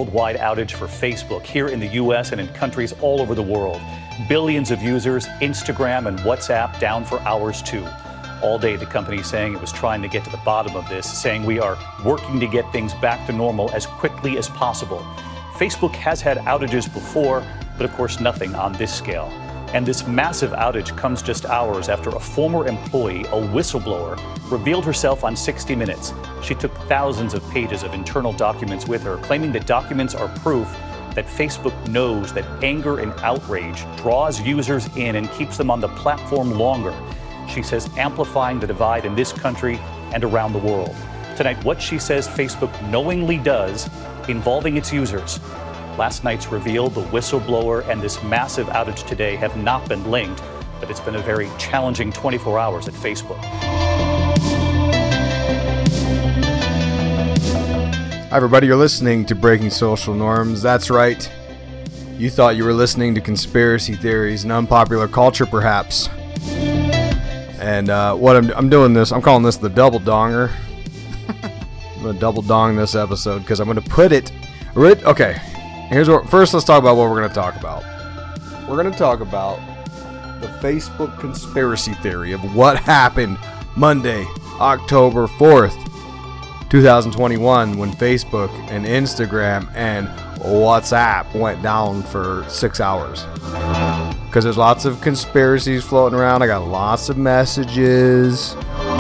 worldwide outage for Facebook here in the U.S. and in countries all over the world. Billions of users, Instagram and WhatsApp down for hours too. All day, the company saying it was trying to get to the bottom of this, saying we are working to get things back to normal as quickly as possible. Facebook has had outages before, but of course nothing on this scale. And this massive outage comes just hours after a former employee, a whistleblower, revealed herself on 60 Minutes. She took thousands of pages of internal documents with her, claiming the documents are proof that Facebook knows that anger and outrage draws users in and keeps them on the platform longer. She says amplifying the divide in this country and around the world. Tonight, what she says Facebook knowingly does involving its users. Last night's reveal, the whistleblower and this massive outage today have not been linked, but it's been a very challenging 24 hours at Facebook. Hi everybody, you're listening to Breaking Social Norms. That's right. You thought you were listening to conspiracy theories and unpopular culture, perhaps. And what I'm doing this, I'm calling this the double donger. I'm going to double dong this episode because I'm going to put it... Okay, first let's talk about what we're going to talk about. We're going to talk about the Facebook conspiracy theory of what happened Monday, October 4th, 2021, when Facebook and Instagram and WhatsApp went down for 6 hours. Because there's lots of conspiracies floating around. I got lots of messages.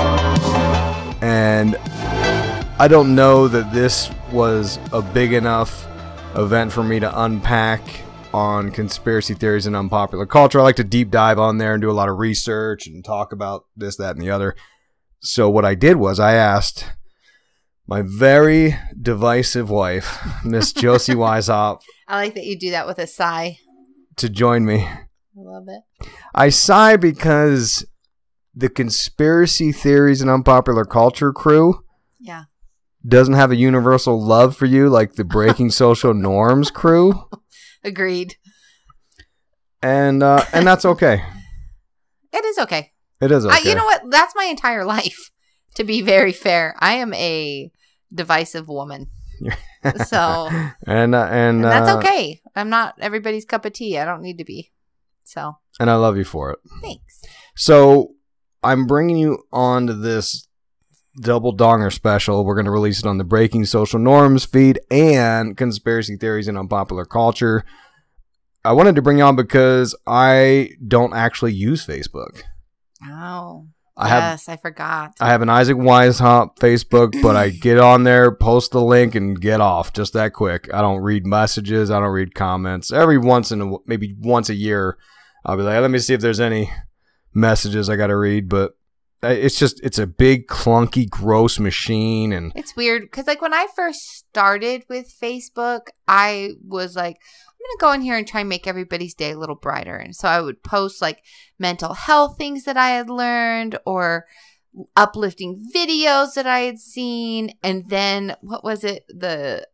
And I don't know that this was a big enough event for me to unpack on conspiracy theories and unpopular culture. I like to deep dive on there and do a lot of research and talk about this, that, and the other. So what I did was I asked my very divisive wife, Miss Josie Weishaupt. I like that you do that with a sigh. To join me. I love it. I sigh because the conspiracy theories and unpopular culture crew doesn't have a universal love for you like the Breaking Social Norms crew. Agreed. And that's okay. It is okay. It is okay. You know what? That's my entire life. To be very fair, I am a divisive woman. So and that's okay. I'm not everybody's cup of tea. I don't need to be. So. And I love you for it. Thanks. So I'm bringing you on to this double donger special. We're going to release it on the Breaking Social Norms feed and Conspiracy Theories and Unpopular Culture. I wanted to bring you on because I don't actually use Facebook. Oh. I forgot. I have an Isaac Weishaupt Facebook, but I get on there, post the link, and get off just that quick. I don't read messages. I don't read comments. Maybe once a year, I'll be like, let me see if there's any messages I got to read. But it's a big, clunky, gross machine. And it's weird because like when I first started with Facebook, I was like, I'm going to go in here and try and make everybody's day a little brighter. And so I would post like mental health things that I had learned or uplifting videos that I had seen. And then what was it? It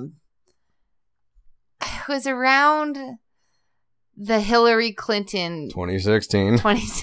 was around the Hillary Clinton 2016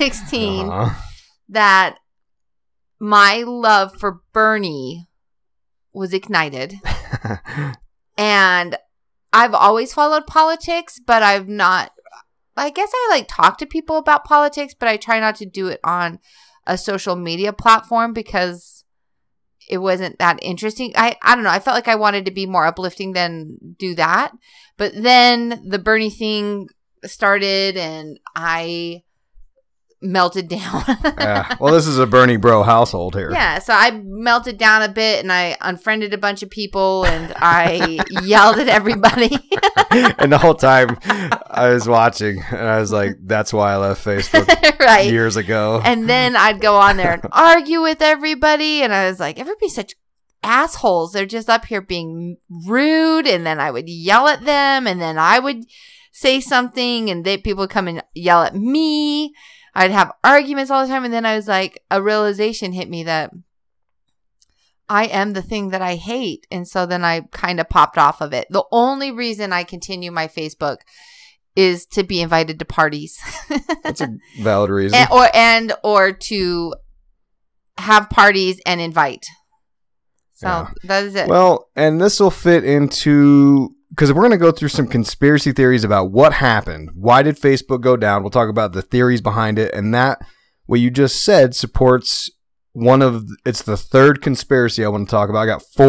that my love for Bernie was ignited. And I've always followed politics, but I've not, I guess I talk to people about politics, but I try not to do it on a social media platform because it wasn't that interesting. I don't know. I felt like I wanted to be more uplifting than do that. But then the Bernie thing started and I melted down. Yeah. Well, this is a Bernie bro household here. Yeah, so I melted down a bit and I unfriended a bunch of people and I yelled at everybody. And the whole time I was watching and I was like, that's why I left Facebook right. years ago. And then I'd go on there and argue with everybody and I was like, everybody's such assholes. They're just up here being rude, and then I would yell at them and then I would say something and people would come and yell at me. I'd have arguments all the time. And then I was like, a realization hit me that I am the thing that I hate. And so then I kind of popped off of it. The only reason I continue my Facebook is to be invited to parties. That's a valid reason. Or to have parties and invite. So That is it. Well, and this will fit into because we're going to go through some conspiracy theories about what happened. Why did Facebook go down? We'll talk about the theories behind it. And that, what you just said, supports it's the third conspiracy I want to talk about.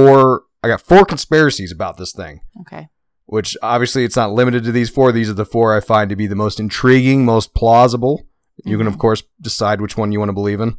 I got four conspiracies about this thing. Okay. Which obviously it's not limited to these four. These are the four I find to be the most intriguing, most plausible. You can, of course, decide which one you want to believe in.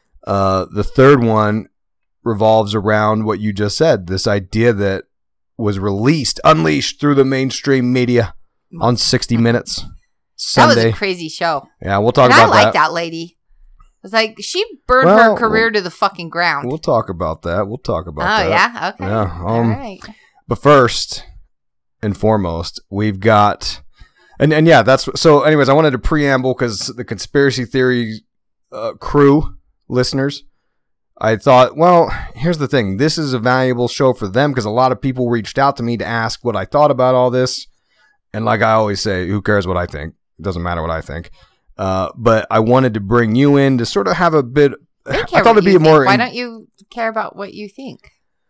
The third one revolves around what you just said, this idea that was unleashed through the mainstream media on 60 Minutes Sunday. That was a crazy show. Yeah, we'll talk and about that. I like that lady. It's like she burned her career to the fucking ground. We'll talk about that. Oh, yeah? Okay. Yeah. All right. But first and foremost, we've got... And yeah, so anyways, I wanted to preamble because the conspiracy theory crew listeners, I thought, well, here's the thing. This is a valuable show for them because a lot of people reached out to me to ask what I thought about all this. And like I always say, who cares what I think? It doesn't matter what I think. But I wanted to bring you in to sort of have a bit. I thought it'd be more. Why don't you care about what you think?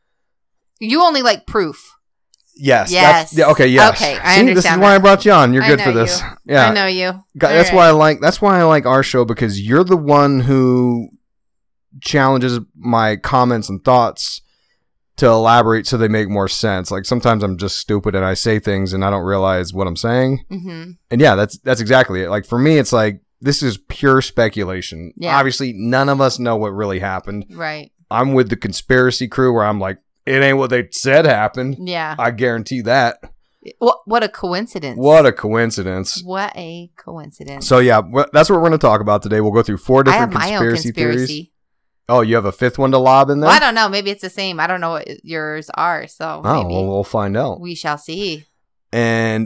You only like proof. Yes. Yes. Okay. Yes. Okay. I understand. This is why I brought you on. You're good for this. Yeah. I know you. That's why I like our show, because you're the one who challenges my comments and thoughts to elaborate so they make more sense. Like sometimes I'm just stupid and I say things and I don't realize what I'm saying. Mm-hmm. And yeah, that's exactly it. Like for me, it's like this is pure speculation. Yeah. Obviously, none of us know what really happened. Right. I'm with the conspiracy crew where I'm like, it ain't what they said happened. Yeah. I guarantee that. What a coincidence. What a coincidence. What a coincidence. So yeah, that's what we're going to talk about today. We'll go through four different conspiracy theories. Oh, you have a fifth one to lob in there? Well, I don't know. Maybe it's the same. I don't know what yours are. So maybe we'll find out. We shall see. And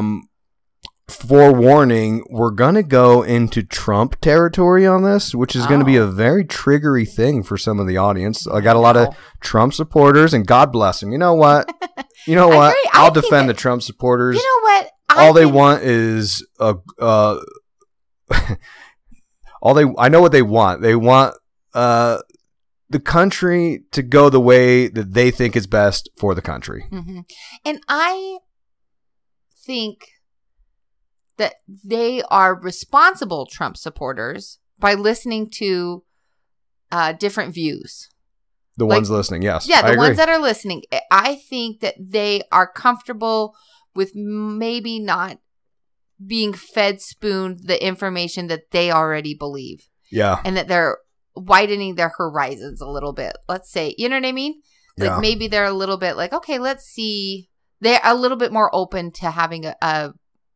forewarning, we're going to go into Trump territory on this, which is going to be a very triggery thing for some of the audience. I got a lot of Trump supporters, and God bless them. You know what? I'll defend the Trump supporters. You know what? All they want is I know what they want. They want the country to go the way that they think is best for the country. Mm-hmm. And I think that they are responsible Trump supporters by listening to different views. The ones listening, yes. Yeah, the ones that are listening. I think that they are comfortable with maybe not being spooned the information that they already believe. Yeah. And that they're widening their horizons a little bit. Let's say, you know what I mean? Like maybe they're a little bit like, okay, let's see. They're a little bit more open to having a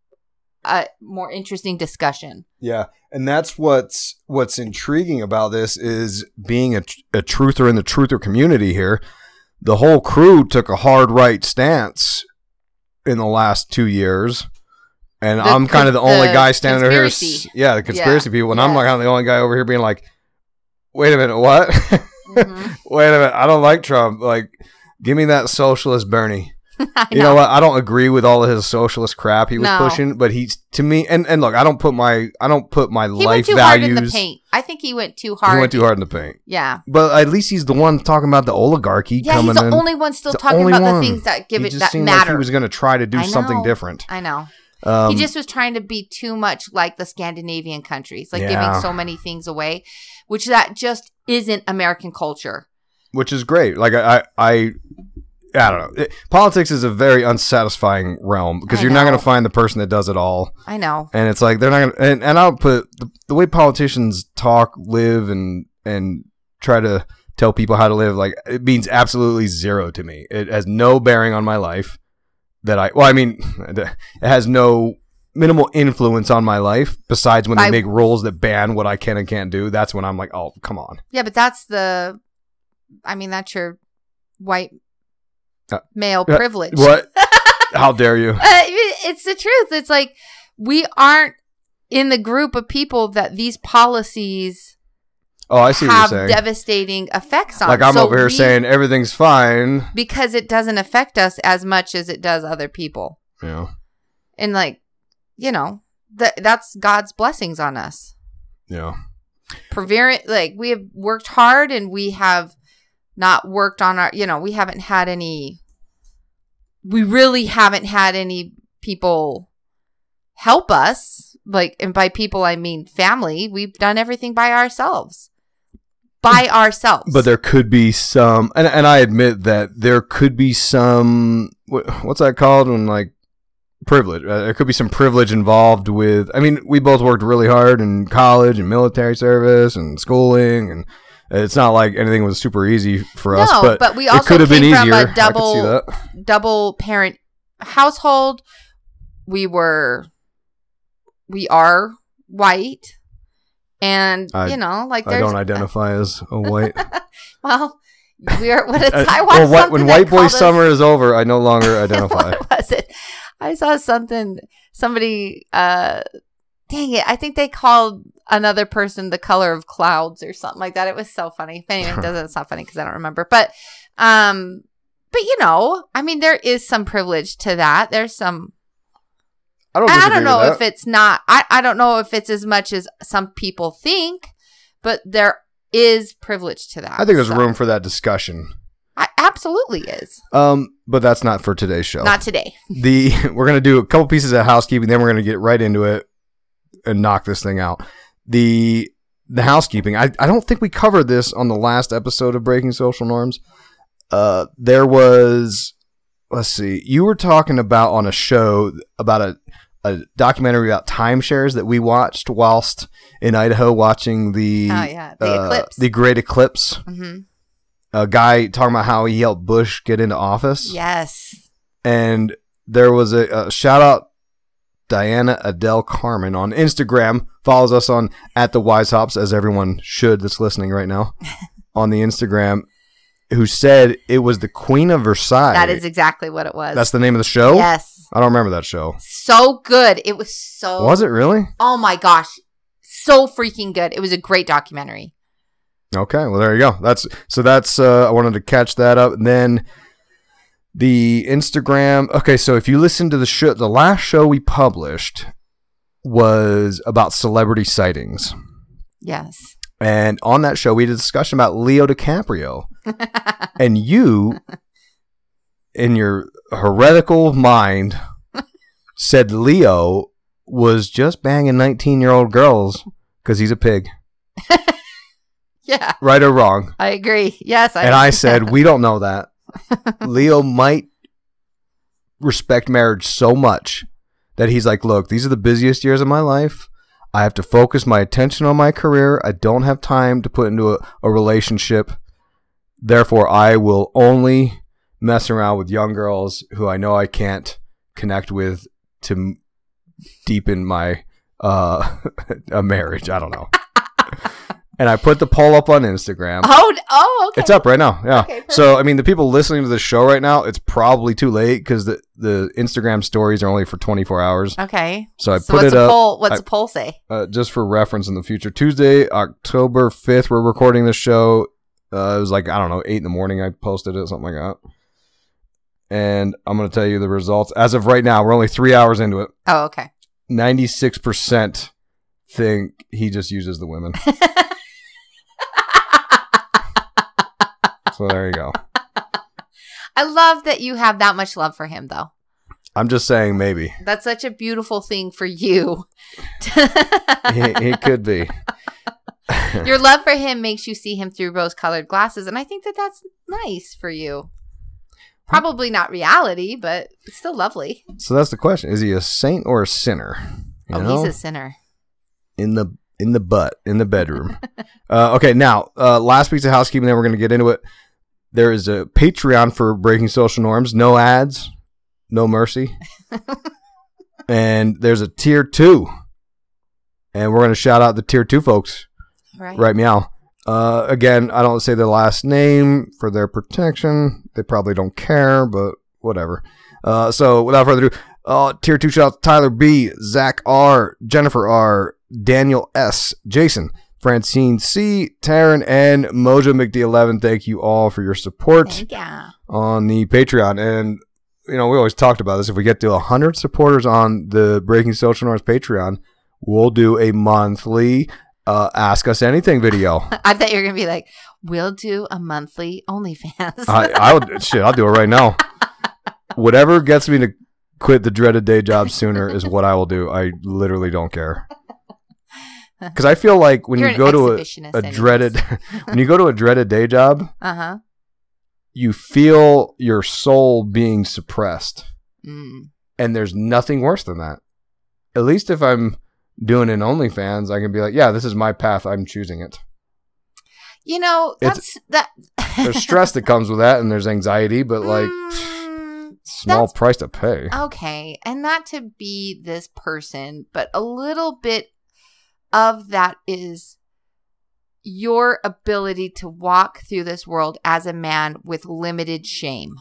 more interesting discussion. Yeah. And that's what's intriguing about this is being a truther in the truther community here. The whole crew took a hard right stance in the last 2 years. And I'm kind of the only guy standing over here. Yeah, the conspiracy people. And I'm kind of the only guy over here being like, wait a minute, what? Mm-hmm. Wait a minute, I don't like Trump. Like, give me that socialist Bernie. You know what? I don't agree with all of his socialist crap he was pushing, but he's to me. And look, I don't put my life values. He went too hard in the paint. I think he went too hard. He went too hard in the paint. Yeah, but at least he's the one talking about the oligarchy. Yeah, coming he's the only one still talking about the things that give it that matter. Like he was going to try to do something different. I know. He just was trying to be too much like the Scandinavian countries, like giving so many things away, which that just isn't American culture. Which is great. Like I don't know. Politics is a very unsatisfying realm because you're not going to find the person that does it all. I know. And it's like they're not going to. And I'll put the way politicians talk, live, and try to tell people how to live. Like it means absolutely zero to me. It has no bearing on my life. It has no minimal influence on my life besides when they make rules that ban what I can and can't do. That's when I'm like, oh, come on. Yeah, but that's your white male privilege. What? How dare you? It's the truth. It's like we aren't in the group of people that these policies I see what you're saying. Devastating effects on. Like I'm over here saying everything's fine. Because it doesn't affect us as much as it does other people. Yeah. And that's God's blessings on us. Yeah. We have worked hard and we have not worked on we haven't had any we really haven't had any people help us. Like, and by people, I mean family. We've done everything by ourselves. But there could be some, and I admit that there could be some, what's that called when like privilege? There could be some privilege involved with, I mean, we both worked really hard in college and military service and schooling, and it's not like anything was super easy for us, but we also it could have been came easier. from a double parent household. We are white. And, you know, like there's... I don't identify as a white. Well, we're... When White Boy Summer is over, I no longer identify. What was it? I saw somebody, dang it, I think they called another person the color of clouds or something like that. It was so funny. Anyway, it's not funny because I don't remember. But, you know, I mean, there is some privilege to that. There's some... I don't know if it's not. I don't know if it's as much as some people think, but there is privilege to that. I think there's room for that discussion. Absolutely is. But that's not for today's show. Not today. We're gonna do a couple pieces of housekeeping, then we're gonna get right into it and knock this thing out. The housekeeping. I don't think we covered this on the last episode of Breaking Social Norms. There was. Let's see. You were talking about on a show about a documentary about timeshares that we watched whilst in Idaho watching the eclipse. The Great Eclipse. Mm-hmm. A guy talking about how he helped Bush get into office. Yes. And there was a shout out Diana Adele Carmen on Instagram. Follows us on @TheWiseHops, as everyone should that's listening right now on the Instagram. Who said it was the Queen of Versailles. That is exactly what it was. That's the name of the show? Yes. I don't remember that show. So good. It was so... Was it really? Oh my gosh. So freaking good. It was a great documentary. Okay. Well, there you go. That's I wanted to catch that up. And then the Instagram. Okay. So if you listen to the show, the last show we published was about celebrity sightings. Yes. And on that show, we did a discussion about Leo DiCaprio. And you, in your heretical mind, said Leo was just banging 19-year-old girls because he's a pig. Yeah. Right or wrong? I agree. Yes. I said, we don't know that. Leo might respect marriage so much that he's like, look, these are the busiest years of my life. I have to focus my attention on my career. I don't have time to put into a relationship. Therefore, I will only mess around with young girls who I know I can't connect with to deepen my a marriage. I don't know. And I put the poll up on Instagram. Oh, okay. It's up right now. Yeah. Okay, so, I mean, the people listening to the show right now, it's probably too late because the Instagram stories are only for 24 hours. Okay. So I put it up. What's the poll say? Just for reference in the future. Tuesday, October 5th, we're recording the show. It was like, I don't know, 8 in the morning. I posted it, something like that. And I'm going to tell you the results. As of right now, we're only 3 hours into it. Oh, okay. 96% think he just uses the women. So there you go. I love that you have that much love for him, though. I'm just saying maybe. That's such a beautiful thing for you. He could be. Your love for him makes you see him through rose-colored glasses, and I think that that's nice for you. Probably not reality, but it's still lovely. So that's the question. Is he a saint or a sinner? He's a sinner. In the butt, in the bedroom. Okay, now, last piece of housekeeping, then we're going to get into it. There is a Patreon for Breaking Social Norms. No ads, no mercy. And there's a tier 2. And we're going to shout out the tier 2 folks. Right, meow. Again, I don't say their last name for their protection. They probably don't care, but whatever. So without further ado, tier 2 shout out Tyler B, Zach R, Jennifer R, Daniel S, Jason, Francine C, Taryn, and Mojo McD11. Thank you all for your support on the Patreon. And, you know, we always talked about this. If we get to 100 supporters on the Breaking Social Norms Patreon, we'll do a monthly Ask Us Anything video. I thought you were going to be like, we'll do a monthly OnlyFans. I'll do it right now. Whatever gets me to quit the dreaded day job sooner is what I will do. I literally don't care. Because I feel like when you go to a dreaded, when you go to a dreaded day job, you feel your soul being suppressed, and there's nothing worse than that. At least if I'm doing an OnlyFans, I can be like, yeah, this is my path. I'm choosing it. You know, there's stress that comes with that, and there's anxiety, but like small price to pay. Okay, and not to be this person, but a little bit of that is your ability to walk through this world as a man with limited shame.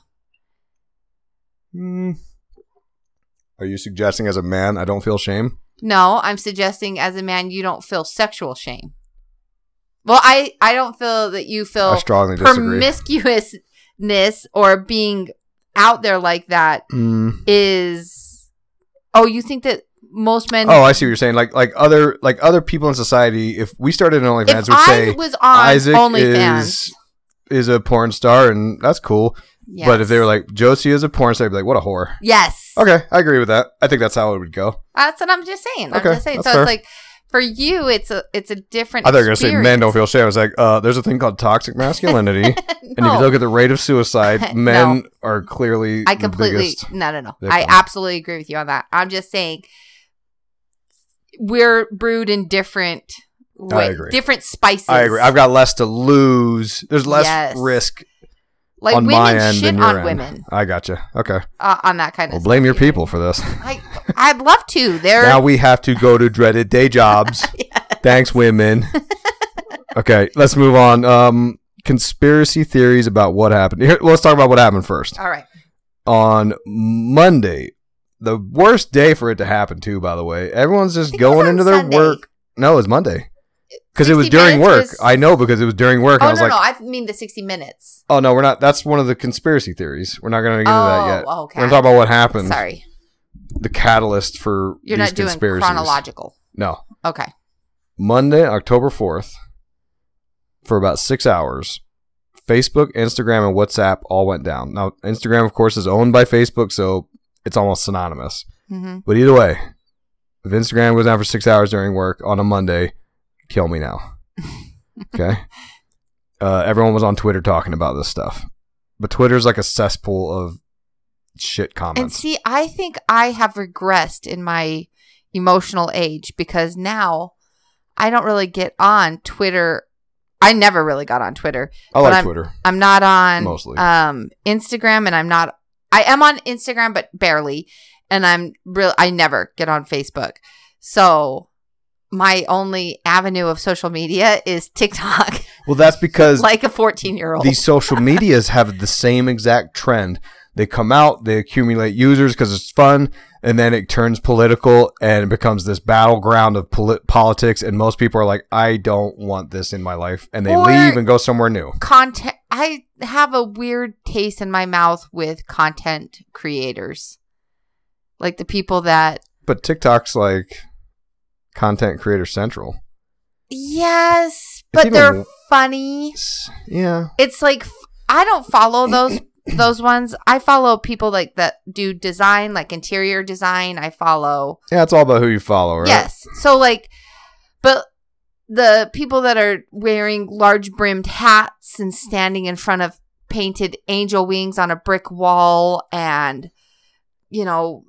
Are you suggesting as a man I don't feel shame? No, I'm suggesting as a man you don't feel sexual shame. Well, I don't feel that you feel I strongly disagree. Promiscuousness or being out there like that is... Oh, you think that most men... Oh, I see what you're saying. Like other people in society, if we started an OnlyFans, would say was on Isaac OnlyFans is a porn star, and that's cool. Yes. But if they were like, Josie is a porn star, I'd be like, what a whore. Yes. Okay, I agree with that. I think that's how it would go. That's what I'm just saying. Okay, So that's fair. it's like, for you, it's a different I thought you were going to say experience. men don't feel shame. I was like, there's a thing called toxic masculinity. And if you look at the rate of suicide, men are clearly I completely... the biggest No. victim. I absolutely agree with you on that. I'm just saying we're brewed in different ways. I agree. Different spices. I agree. I've got less to lose. There's less risk like on women my end shit than your on end. women. I gotcha. Okay. On that kind of Well, stuff. blame your people for this. I'd love to. Now we have to go to dreaded day jobs. Yes. Thanks, women. Okay, let's move on. Conspiracy theories about what happened. Here, let's talk about what happened first. All right. On Monday, the worst day for it to happen too, by the way. Everyone's just going into their Sunday. work. No, it was Monday. Because it was 60 during work. minutes I know, because it was during work. Oh, and I was like, I mean the 60 minutes. oh, no, we're not. That's one of the conspiracy theories. We're not going to get into that yet. Oh, okay. We're going to talk about what happened. Sorry. The catalyst for You're these not doing conspiracies. chronological. No. Okay. Monday, October 4th, for about 6 hours, Facebook, Instagram, and WhatsApp all went down. Now, Instagram, of course, is owned by Facebook, so it's almost synonymous. Mm-hmm. But either way, if Instagram goes down for 6 hours during work on a Monday, kill me now. Okay? Everyone was on Twitter talking about this stuff. But Twitter's like a cesspool of shit comments. And see, I think I have regressed in my emotional age because now I don't really get on Twitter. I never really got on Twitter. I like Twitter. I'm not on Mostly. Instagram, and I am on Instagram, but barely. And I never get on Facebook. So my only avenue of social media is TikTok. Well, that's because like a 14-year-old. These social medias have the same exact trend. They come out, they accumulate users because it's fun, and then it turns political and it becomes this battleground of politics. And most people are like, I don't want this in my life. And they leave and go somewhere new. Content. I have a weird taste in my mouth with content creators. Like the people that... But TikTok's like content creator central. Yes, but they're funny. Yeah. It's like, I don't follow those ones. I follow people like that do design, like interior design. I follow. Yeah, it's all about who you follow, right? Yes. So like, but the people that are wearing large brimmed hats and standing in front of painted angel wings on a brick wall and, you know,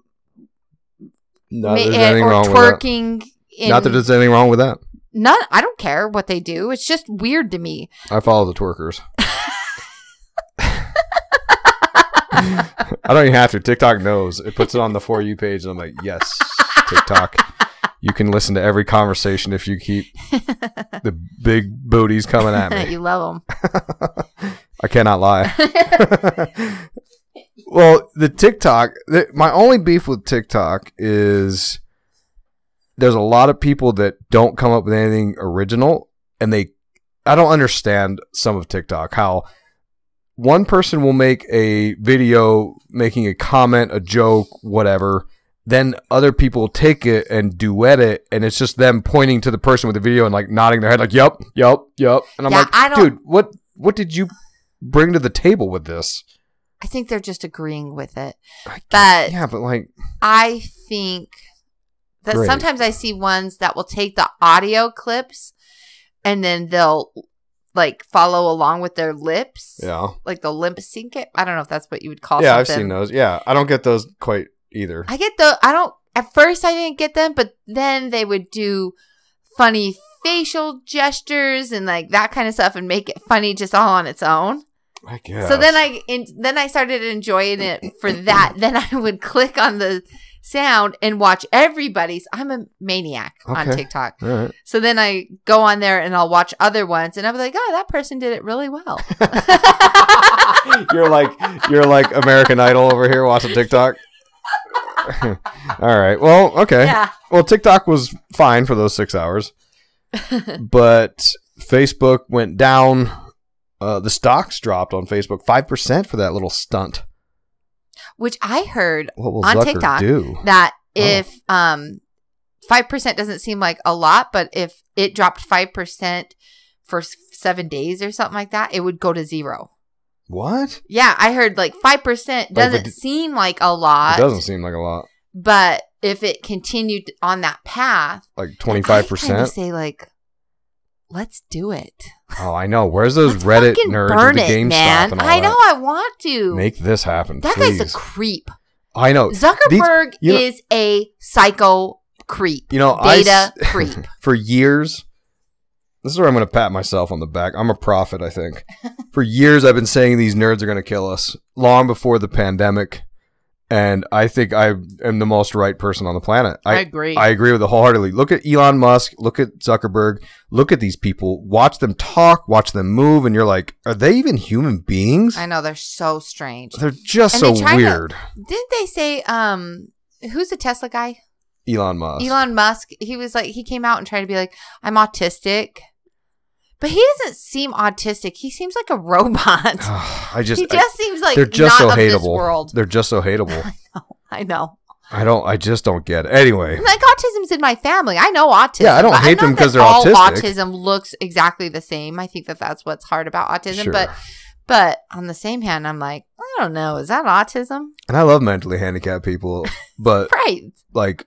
no, there's anything wrong twerking. With that. Not that there's anything wrong with that. None. I don't care what they do. It's just weird to me. I follow the twerkers. I don't even have to. TikTok knows. It puts it on the For You page, and I'm like, yes, TikTok. You can listen to every conversation if you keep the big booties coming at me. You love them. I cannot lie. Well, the TikTok, my only beef with TikTok is there's a lot of people that don't come up with anything original, and I don't understand some of TikTok, how one person will make a video making a comment, a joke, whatever, then other people take it and duet it, and it's just them pointing to the person with the video and like nodding their head like, yep. And I'm like, dude, what did you bring to the table with this? I think they're just agreeing with it. But yeah, but like, I think that Great. sometimes I see ones that will take the audio clips and then they'll like follow along with their lips. yeah. Like they'll lip sync it. I don't know if that's what you would call Yeah, something. I've seen those. Yeah, I don't get those quite either. At first I didn't get them, but then they would do funny facial gestures and like that kind of stuff and make it funny just all on its own. I guess. So then I started enjoying it for that. Then I would click on the sound and watch everybody's. I'm a maniac on Okay. TikTok. All right. So then I go on there and I'll watch other ones and I'll be like, oh, that person did it really well. You're like American Idol over here watching TikTok. All right. Well, okay. Yeah. Well, TikTok was fine for those 6 hours, but Facebook went down. The stocks dropped on Facebook 5% for that little stunt. Which I heard What will on Zucker TikTok do? that if 5% doesn't seem like a lot, but if it dropped 5% for 7 days or something like that, it would go to 0. What? Yeah, I heard like 5% doesn't seem like a lot. It doesn't seem like a lot. But if it continued on that path, Like I kind of 25%. say like, let's do it. Oh, I know. Where's those Let's Reddit fucking nerds burn with the it, GameStop man. and all I know. that? I want to. Make this happen, That please. guy's a creep. I know. Zuckerberg you know- is a psycho creep. You know, Data creep. For years, this is where I'm going to pat myself on the back. I'm a prophet, I think. For years, I've been saying these nerds are going to kill us, long before the pandemic. And I think I am the most right person on the planet. I agree. I agree with it wholeheartedly. Look at Elon Musk. Look at Zuckerberg. Look at these people. Watch them talk. Watch them move. And you're like, are they even human beings? I know, they're so strange. They're just And they so try to- weird. Didn't they say, who's the Tesla guy? Elon Musk. Elon Musk. He was like, he came out and tried to be like, I'm autistic. But he doesn't seem autistic. He seems like a robot. He just seems like they're just not so of this hateable. world. They're just so hateable. I know. I just don't get it. Anyway. Like, autism's in my family. I know autism. Yeah, I don't but hate not them 'cause that they're all autistic. autism looks exactly the same. I think that that's what's hard about autism. Sure. But on the same hand, I'm like, I don't know. Is that autism? And I love mentally handicapped people, but Right. like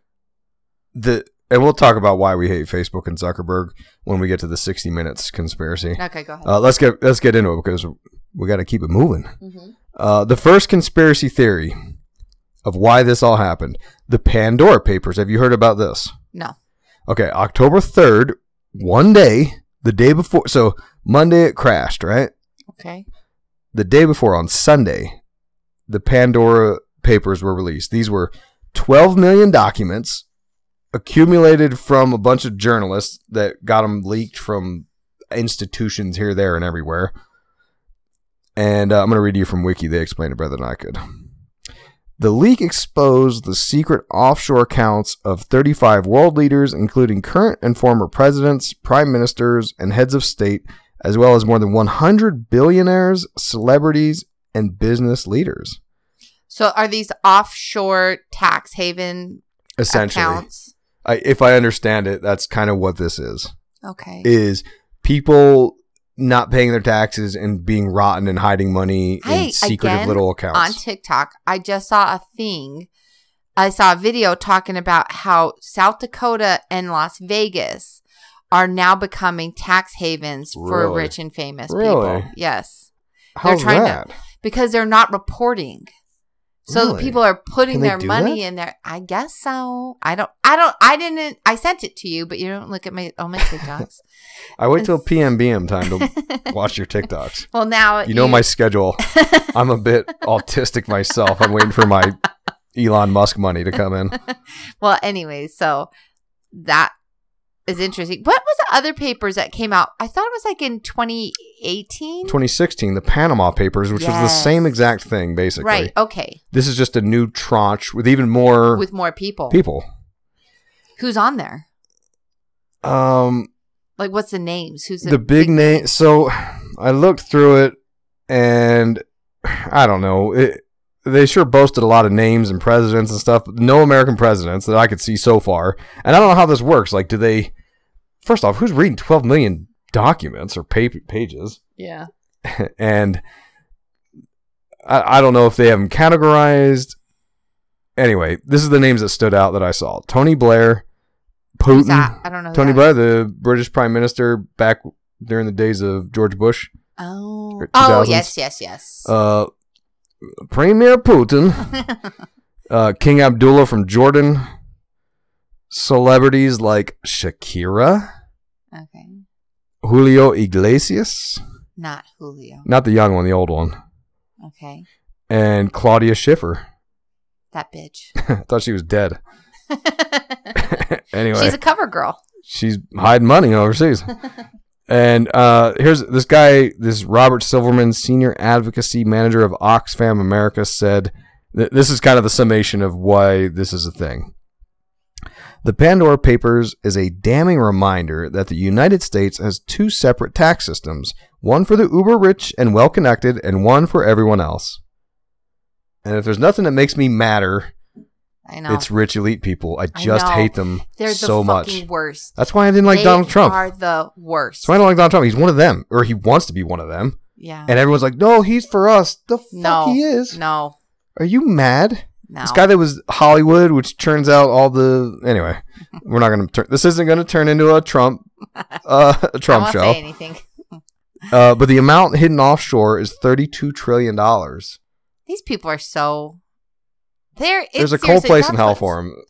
and we'll talk about why we hate Facebook and Zuckerberg when we get to the 60 Minutes conspiracy. Okay, go ahead. Let's get into it because we got to keep it moving. Mm-hmm. The first conspiracy theory of why this all happened: the Pandora Papers. Have you heard about this? No. Okay, October 3rd, one day, the day before. So Monday it crashed, right? Okay. The day before, on Sunday, the Pandora Papers were released. These were 12 million documents accumulated from a bunch of journalists that got them leaked from institutions here, there, and everywhere. And I'm going to read you from Wiki. They explained it better than I could. The leak exposed the secret offshore accounts of 35 world leaders, including current and former presidents, prime ministers, and heads of state, as well as more than 100 billionaires, celebrities, and business leaders. So are these offshore tax haven Essentially. accounts? If I understand it, that's kind of what this is. Okay. Is people not paying their taxes and being rotten and hiding money in secretive again, little accounts. On TikTok, I just saw a thing. I saw a video talking about how South Dakota and Las Vegas are now becoming tax havens for Really? rich and famous Really? people. Yes. How's trying to- that? Because they're not reporting. So Really? people are putting Can they their do money that? in there. I guess so. I sent it to you, but you don't look at my TikToks. I wait till PMBM time to watch your TikToks. Well, now You know my schedule. I'm a bit autistic myself. I'm waiting for my Elon Musk money to come in. Well, anyways, so that is interesting. What was the other papers that came out? I thought it was like in 2018. 2016, the Panama Papers, which was the Yes. same exact thing, basically. Right. Okay. This is just a new tranche with even more With more people. people. Who's on there? Like, what's the names? Who's The big name. So I looked through it, and I don't know. They sure boasted a lot of names and presidents and stuff, but no American presidents that I could see so far. And I don't know how this works. Like, do they? First off, who's reading 12 million documents or pages? Yeah. And I don't know if they have them categorized. Anyway, this is the names that stood out that I saw. Tony Blair, Who's Putin. that? I don't know. Tony Blair, the British Prime Minister back during the days of George Bush. Oh. 2000s. Yes. Premier Putin. King Abdullah from Jordan. Celebrities like Shakira. Okay. Julio Iglesias. Not Julio. Not the young one, the old one. Okay. And Claudia Schiffer. That bitch. I thought she was dead. Anyway. She's a cover girl. She's hiding money overseas. And here's this guy, this Robert Silverman, Senior Advocacy Manager of Oxfam America, said this is kind of the summation of why this is a thing. The Pandora Papers is a damning reminder that the United States has two separate tax systems, one for the uber rich and well-connected, and one for everyone else. And if there's nothing that makes me madder, I know. it's rich elite people. I just hate them They're so the much. fucking worst. That's why I didn't like Donald Trump. They are the worst. That's why I don't like Donald Trump. He's one of them, or he wants to be one of them. Yeah. And everyone's like, no, he's for us. The fuck he is. No. Are you mad? No. This guy that was Hollywood, which turns out all the... Anyway, we're not going to turn... This isn't going to turn into a Trump I won't show. say anything. But the amount hidden offshore is $32 trillion. These people are so... There's a cold place in hell for them.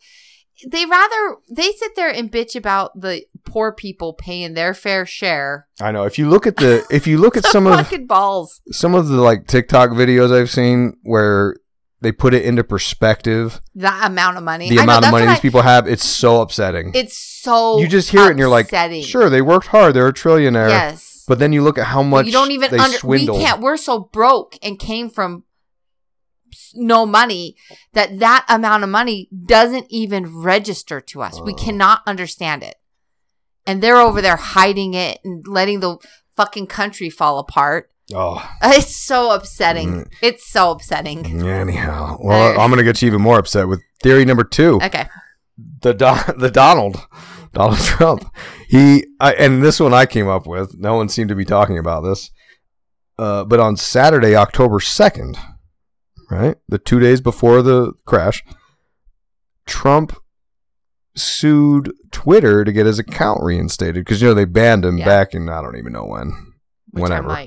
They sit there and bitch about the poor people paying their fair share. I know. If you look at some fucking balls. Some of the like TikTok videos I've seen where they put it into perspective, That amount of money. the amount of money these people have, it's so upsetting. It's so You just hear it and you're like, sure, they worked hard. They're a trillionaire. Yes. But then you look at how much you don't even they swindled. we're so broke and came from no money that amount of money doesn't even register to us. We cannot understand it. And they're over there hiding it and letting the fucking country fall apart. Oh, It's so upsetting. It's so upsetting. anyhow. Well, I'm going to get you even more upset with theory number 2. Okay. The Donald Trump. And this one I came up with. No one seemed to be talking about this. But on Saturday, October 2nd, right, the 2 days before the crash, Trump sued Twitter to get his account reinstated because they banned him back in I don't even know when, whenever. I'm like,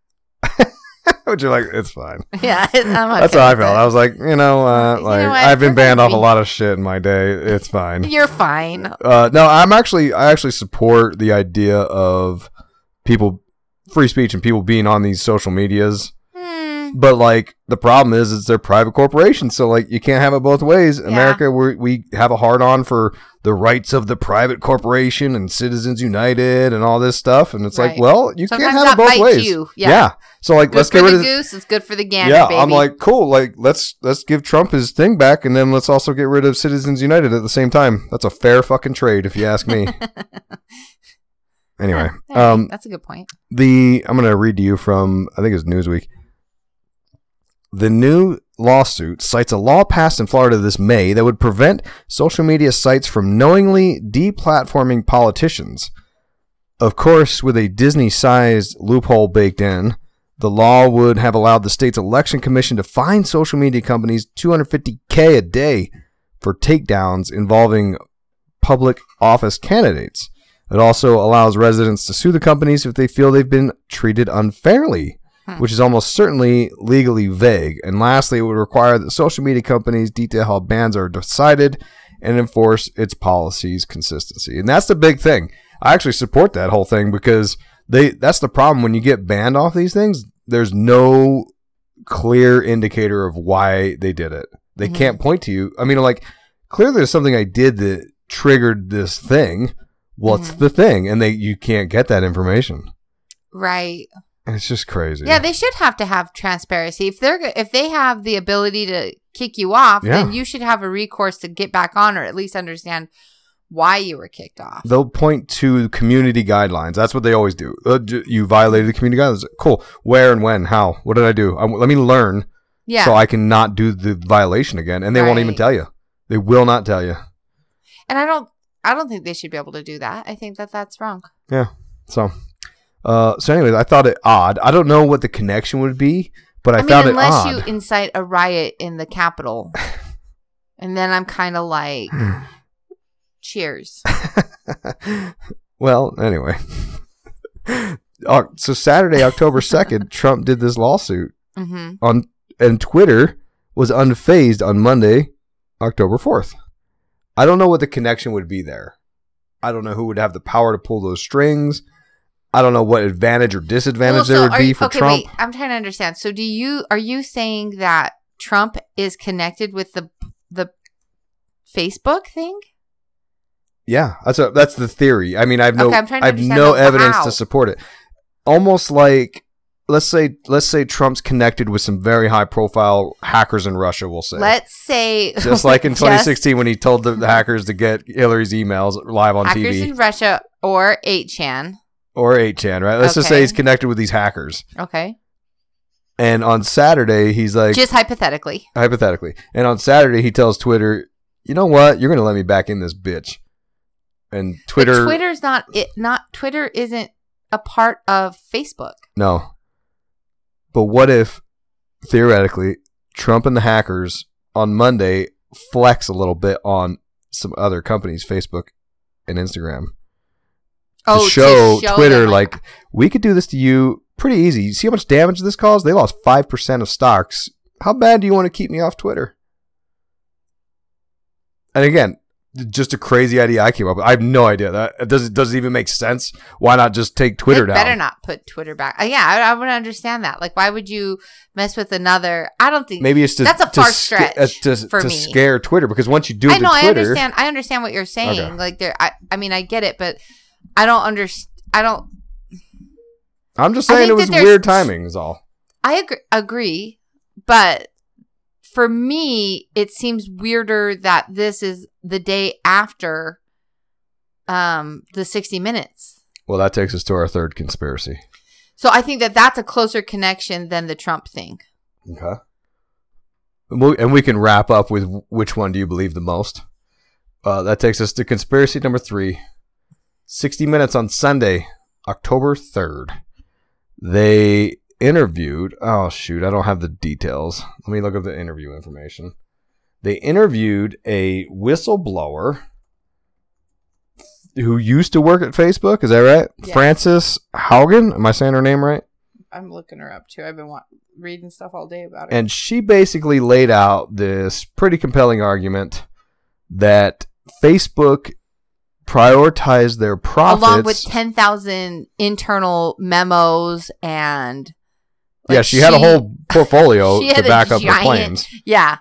Which you're like, it's fine. yeah, I'm okay. That's how I felt. I was like, what? I've been banned off a lot of shit in my day. It's fine. You're fine. No, I actually support the idea of free speech and people being on these social medias. But like the problem is it's their private corporation, so like you can't have it both ways. Yeah. America, we have a hard on for the rights of the private corporation and Citizens United and all this stuff, and it's like, well, you Sometimes can't have it both ways. Yeah. So like, let's get rid of the goose. It's good for the gander. Yeah, baby. I'm like, cool. Like, let's give Trump his thing back, and then let's also get rid of Citizens United at the same time. That's a fair fucking trade, if you ask me. Anyway, that's a good point. I'm going to read to you from, I think it's Newsweek. The new lawsuit cites a law passed in Florida this May that would prevent social media sites from knowingly deplatforming politicians. Of course, with a Disney-sized loophole baked in, the law would have allowed the state's election commission to fine social media companies $250K a day for takedowns involving public office candidates. It also allows residents to sue the companies if they feel they've been treated unfairly, which is almost certainly legally vague. And lastly, it would require that social media companies detail how bans are decided and enforce its policies consistency. And that's the big thing. I actually support that whole thing because that's the problem. When you get banned off these things, there's no clear indicator of why they did it. They can't point to you. I mean, like, clearly there's something I did that triggered this thing. What's the thing? And you can't get that information. Right. It's just crazy. Yeah, they should have to have transparency. If they have the ability to kick you off, then you should have a recourse to get back on, or at least understand why you were kicked off. They'll point to community guidelines. That's what they always do. You violated the community guidelines. Cool. Where and when? How? What did I do? Let me learn so I can not do the violation again. And they won't even tell you. They will not tell you. And I don't think they should be able to do that. I think that's wrong. Yeah. So anyways, I thought it odd. I don't know what the connection would be, But I found it unless odd. you incite a riot in the Capitol, and then I'm kind of like, cheers. Well, anyway. So Saturday, October 2nd, Trump did this lawsuit and Twitter was unfazed on Monday, October 4th. I don't know what the connection would be there. I don't know who would have the power to pull those strings. I don't know what advantage or disadvantage there would be for Trump. Wait, I'm trying to understand. So are you saying that Trump is connected with the Facebook thing? Yeah, that's the theory. I mean, I have no understand evidence how. to support it. Almost like let's say Trump's connected with some very high profile hackers in Russia, we'll say. Let's say just like in 2016 when he told the hackers to get Hillary's emails live on TV. Hackers in Russia or 8chan. Or 8chan, right? Let's just say he's connected with these hackers. Okay. And on Saturday, he's like... Just hypothetically. Hypothetically. And on Saturday, he tells Twitter, you know what? You're going to let me back in this bitch. And Twitter... But Twitter isn't a part of Facebook. No. But what if, theoretically, Trump and the hackers on Monday flex a little bit on some other companies, Facebook and Instagram? To show Twitter, like, we could do this to you pretty easy. You see how much damage this caused? They lost 5% of stocks. How bad do you want to keep me off Twitter? And again, just a crazy idea I came up with. I have no idea. That does it even make sense? Why not just take Twitter down? Better not put Twitter back. Yeah, I would understand that. Like, why would you mess with another? I don't think maybe it's that's a far stretch for me. To scare Twitter, because once you do it to Twitter, I understand what you're saying. Okay. Like, I mean, I get it, but I don't understand. I'm just saying it was weird timing. Is all. I agree, but for me, it seems weirder that this is the day after the 60 Minutes. Well, that takes us to our third conspiracy. So I think that that's a closer connection than the Trump thing. Okay. And we can wrap up with which one do you believe the most. That takes us to conspiracy number 3. 60 Minutes on Sunday, October 3rd. They interviewed... Oh, shoot. I don't have the details. Let me look up the interview information. They interviewed a whistleblower who used to work at Facebook. Is that right? Yes. Frances Haugen. Am I saying her name right? I'm looking her up, too. I've been reading stuff all day about her. And she basically laid out this pretty compelling argument that Facebook prioritized their profits. Along with 10,000 internal memos and... Like she had a whole portfolio to back up her claims. Yeah.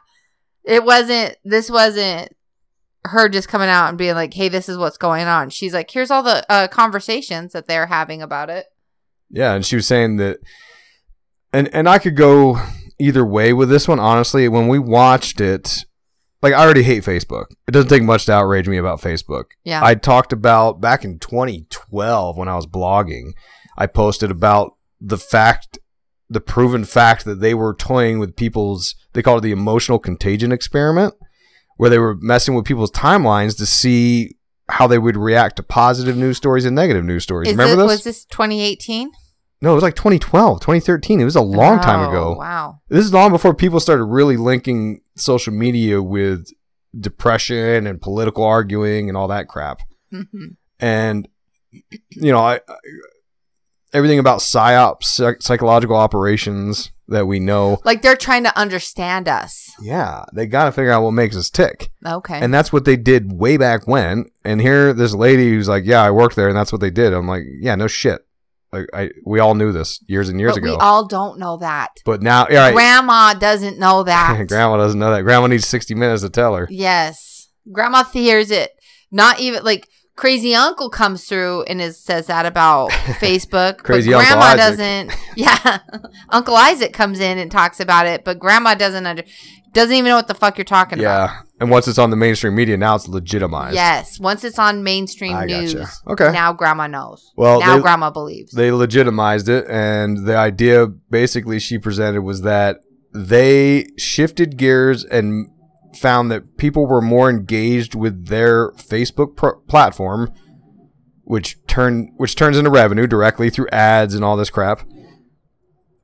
This wasn't her just coming out and being like, hey, this is what's going on. She's like, here's all the conversations that they're having about it. Yeah, and she was saying that, and I could go either way with this one, honestly. When we watched it, like, I already hate Facebook. It doesn't take much to outrage me about Facebook. Yeah. I talked about, back in 2012 when I was blogging, I posted about the proven fact that they were toying with people's, they called it the emotional contagion experiment, where they were messing with people's timelines to see how they would react to positive news stories and negative news stories. Remember this? Was this 2018? No, it was like 2012, 2013. It was a long time ago. Wow. This is long before people started really linking social media with depression and political arguing and all that crap. Mm-hmm. And, you know, everything about PSYOPs, psychological operations that we know. Like, they're trying to understand us. Yeah. They got to figure out what makes us tick. Okay. And that's what they did way back when. And here, this lady who's like, yeah, I worked there, and that's what they did. I'm like, yeah, no shit. Like, we all knew this years and years ago. We all don't know that. But now, right. Grandma doesn't know that. Grandma doesn't know that. Grandma needs 60 minutes to tell her. Yes. Grandma hears it. Not even, like, Crazy Uncle comes through and says that about Facebook. Crazy but Grandma Uncle Isaac. doesn't. Yeah. Uncle Isaac comes in and talks about it, but Grandma doesn't even know what the fuck you're talking about. Yeah. And once it's on the mainstream media, now it's legitimized. Yes. Once it's on mainstream news, okay. Now Grandma knows. Well, now Grandma believes. They legitimized it, and the idea basically she presented was that they shifted gears and found that people were more engaged with their Facebook platform, which turns into revenue directly through ads and all this crap.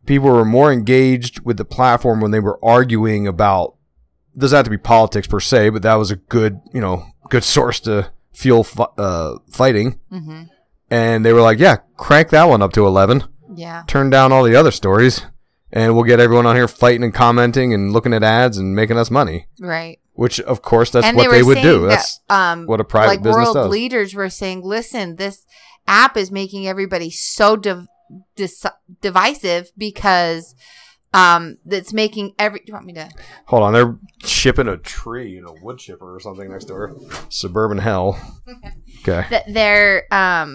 people were more engaged with the platform when they were arguing about, doesn't have to be politics per se, but that was a good, good source to fuel fighting. Mm-hmm. And they were like, yeah, crank that one up to 11. Yeah. Turn down all the other stories, and we'll get everyone on here fighting and commenting and looking at ads and making us money. Right. Which, of course, that's and what they would do. That, that's what a private business does. World leaders were saying, listen, this app is making everybody so divisive because it's making do you want me to? Hold on. They're shipping a tree, wood chipper or something next door. Suburban hell. Okay. They're,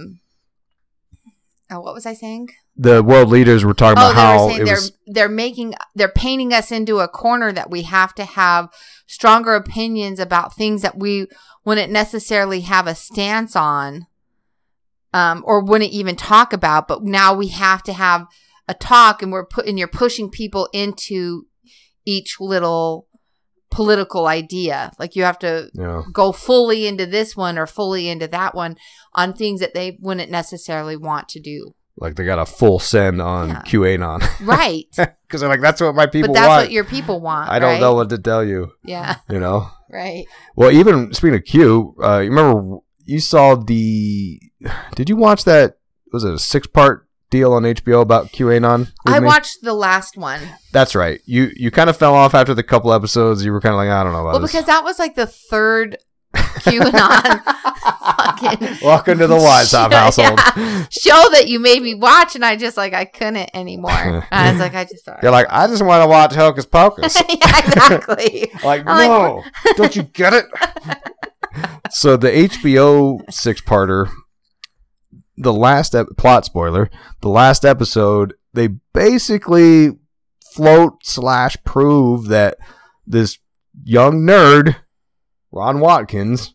what was I saying? The world leaders were talking about how they're painting us into a corner that we have to have stronger opinions about things that we wouldn't necessarily have a stance on, or wouldn't even talk about. But now we have to have a talk, and you're pushing people into each little political idea. Like you have to go fully into this one or fully into that one on things that they wouldn't necessarily want to do. Like they got a full send on QAnon. Right. Because they're like, that's what my people want. But that's what your people want. I don't know what to tell you. Yeah. Right. Well, even speaking of Q, you remember you saw did you watch that, was it a 6-part deal on HBO about QAnon? I watched the last one. That's right. You kind of fell off after the couple episodes. You were kind of like, I don't know about this. Well, because that was like the third QAnon fucking welcome to the Wise Hop household. Show that you made me watch, and I couldn't anymore. I was like, You're like, I just want to watch Hocus Pocus. Yeah, exactly. No, don't you get it? So the HBO 6-parter, the last plot spoiler, the last episode, they basically float/prove that this young nerd, Ron Watkins,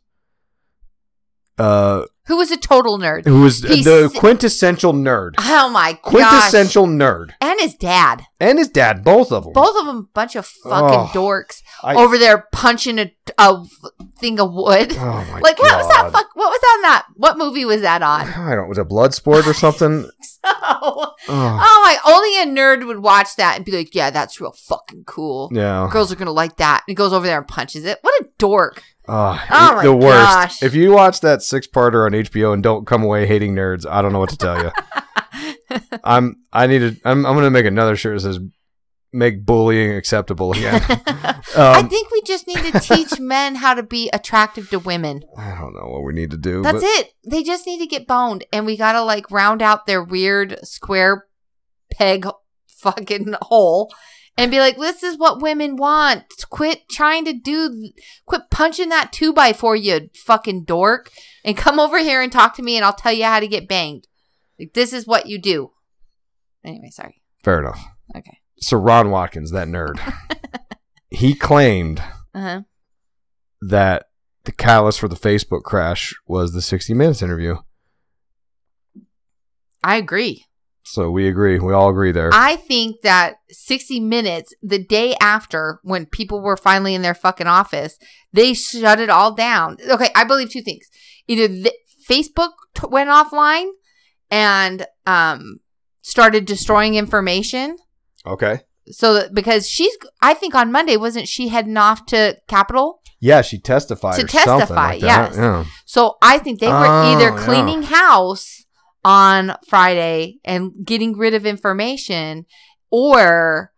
who was a total nerd, who was the quintessential nerd. Oh my gosh. Quintessential nerd. And his dad, both of them, bunch of fucking dorks over there punching a thing of wood. Oh my like, God. What was that? What movie was that on? I don't know. Was it Bloodsport or something? Oh my! Only a nerd would watch that and be like, "Yeah, that's real fucking cool. Yeah, girls are gonna like that." And he goes over there and punches it. What a dork! Oh my the worst. Gosh. If you watch that 6-parter on HBO and don't come away hating nerds, I don't know what to tell you. I'm gonna make another shirt that says "Make bullying acceptable" again. I think we just need to teach men how to be attractive to women. I don't know what we need to do. That's it. They just need to get boned, and we gotta like round out their weird square peg fucking hole. And be like, this is what women want. Quit punching that 2x4, you fucking dork. And come over here and talk to me and I'll tell you how to get banged. Like, this is what you do. Anyway, sorry. Fair enough. Okay. So Ron Watkins, that nerd, he claimed that the catalyst for the Facebook crash was the 60 Minutes interview. I agree. So we agree. We all agree there. I think that 60 Minutes, the day after, when people were finally in their fucking office, they shut it all down. Okay, I believe two things. Either Facebook went offline and started destroying information. Okay. So because I think on Monday, wasn't she heading off to Capitol? Yeah, she testified. To testify, like yes. Yeah. So I think they were either cleaning house on Friday and getting rid of information, or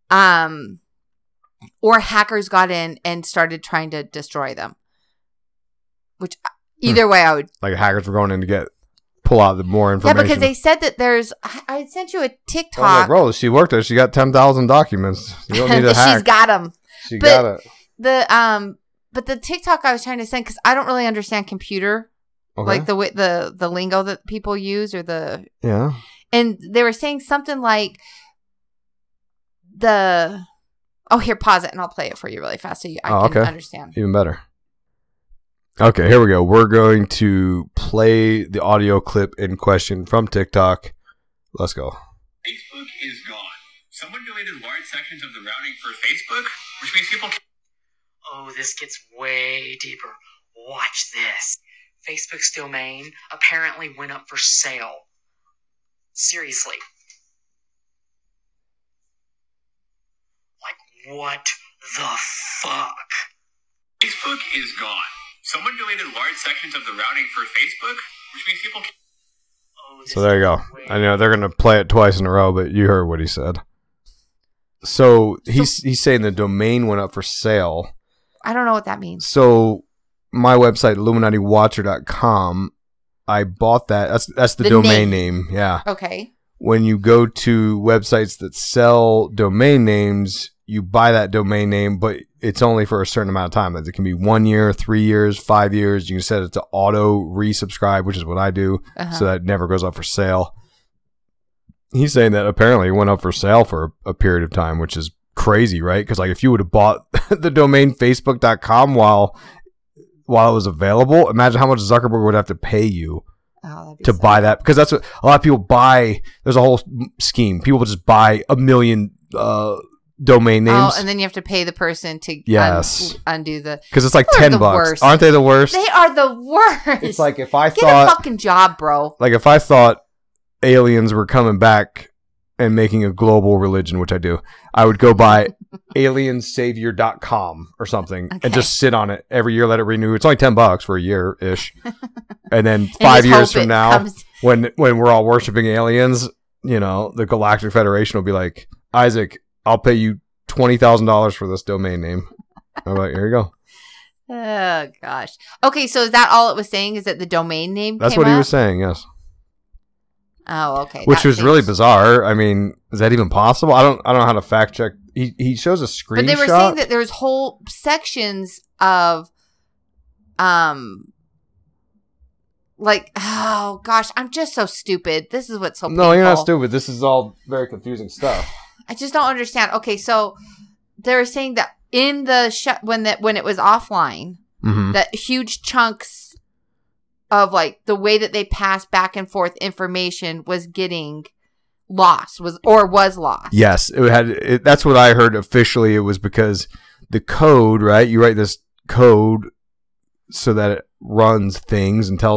hackers got in and started trying to destroy them. Which either way, I would like hackers were going in to pull out the more information. Yeah, because they said that I sent you a TikTok. I'm like, bro, she worked there. She got 10,000 documents. You don't need to hack. She's got them. She got it. But the TikTok I was trying to send, because I don't really understand computer. Okay. Like the lingo that people use, or and they were saying something like here, pause it and I'll play it for you really fast so I can understand. Even better. Okay, here we go. We're going to play the audio clip in question from TikTok. Let's go. Facebook is gone. Someone deleted large sections of the routing for Facebook, which means people... Oh, this gets way deeper. Watch this. Facebook's domain apparently went up for sale. Seriously. What the fuck? Facebook is gone. Someone deleted large sections of the routing for Facebook, which means people can... Oh, this So there you go. gets way I know they're going to play it twice in a row, but you heard what he said. So he's saying the domain went up for sale. I don't know what that means. So my website, IlluminatiWatcher.com, I bought that. That's the domain name. Yeah. Okay. When you go to websites that sell domain names, you buy that domain name, but it's only for a certain amount of time. It can be 1 year, 3 years, 5 years. You can set it to auto resubscribe, which is what I do, so that it never goes up for sale. He's saying that apparently it went up for sale for a period of time, which is crazy, right? Because like if you would have bought the domain Facebook.com while it was available, imagine how much Zuckerberg would have to pay you to buy that, because that's what a lot of people buy. There's a whole scheme. People just buy 1 million domain names. Oh, and then you have to pay the person to undo the... Because it's like They're $10. worst. Aren't they the worst? They are the worst. It's like if I Get thought... a fucking job, bro. Like if I thought aliens were coming back and making a global religion, which I do, I would go buy aliensavior.com or something and just sit on it every year, let it renew. It's only $10 for a year-ish. And then 5 years from now, when we're all worshiping aliens, the Galactic Federation will be like, Isaac, I'll pay you $20,000 for this domain name. I'm like, here you go. Oh, gosh. Okay, so is that all it was saying? Is that the domain name That's came what he up? was saying, yes. Oh, okay. Which was really bizarre. I mean, is that even possible? I don't know how to fact check. He shows a screenshot. But they were saying that there's whole sections of, like, oh gosh, I'm just so stupid. This is what's so painful. No, you're not stupid. This is all very confusing stuff. I just don't understand. Okay, so they're saying that in the when it was offline, that huge chunks of like the way that they passed back and forth information was getting lost, was lost. Yes, that's what I heard officially. It was because the code, right? You write this code so that it runs things and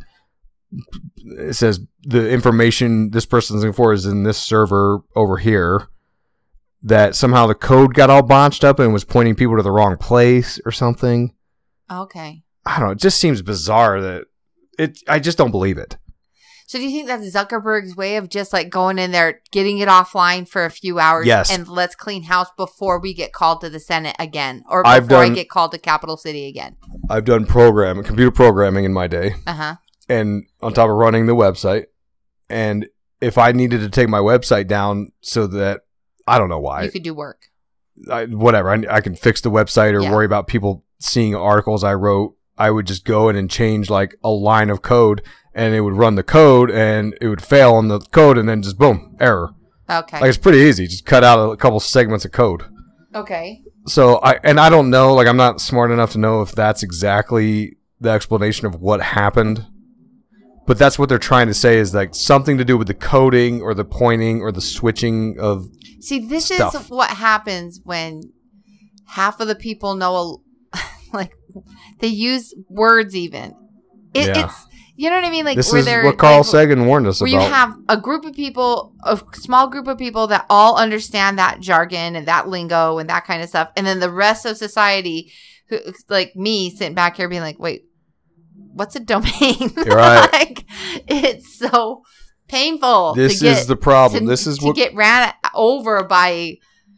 it says the information this person's looking for is in this server over here. That somehow the code got all botched up and was pointing people to the wrong place or something. Okay. I don't know. It just seems bizarre that I just don't believe it. So do you think that's Zuckerberg's way of just like going in there, getting it offline for a few hours, and let's clean house before we get called to the Senate again, or before I get called to Capital City again? I've done computer programming in my day, and on top of running the website, and if I needed to take my website down so that I don't know why you could do work, whatever, I can fix the website or worry about people seeing articles I wrote. I would just go in and change like a line of code, and it would run the code, and it would fail on the code, and then just boom, error. Okay. Like it's pretty easy. Just cut out a couple segments of code. Okay. So I don't know. Like I'm not smart enough to know if that's exactly the explanation of what happened, but that's what they're trying to say is like something to do with the coding or the pointing or the switching of. See, this stuff. Is what happens when half of the people know like they use words even. It's you know what I mean? Like this where is what Carl Sagan warned us about. Where you have a group of people, a small group of people that all understand that jargon and that lingo and that kind of stuff, and then the rest of society, who like me, sitting back here being like, "Wait, what's a domain?" You're right. Like, it's so painful. This is the problem. This is what get ran over by.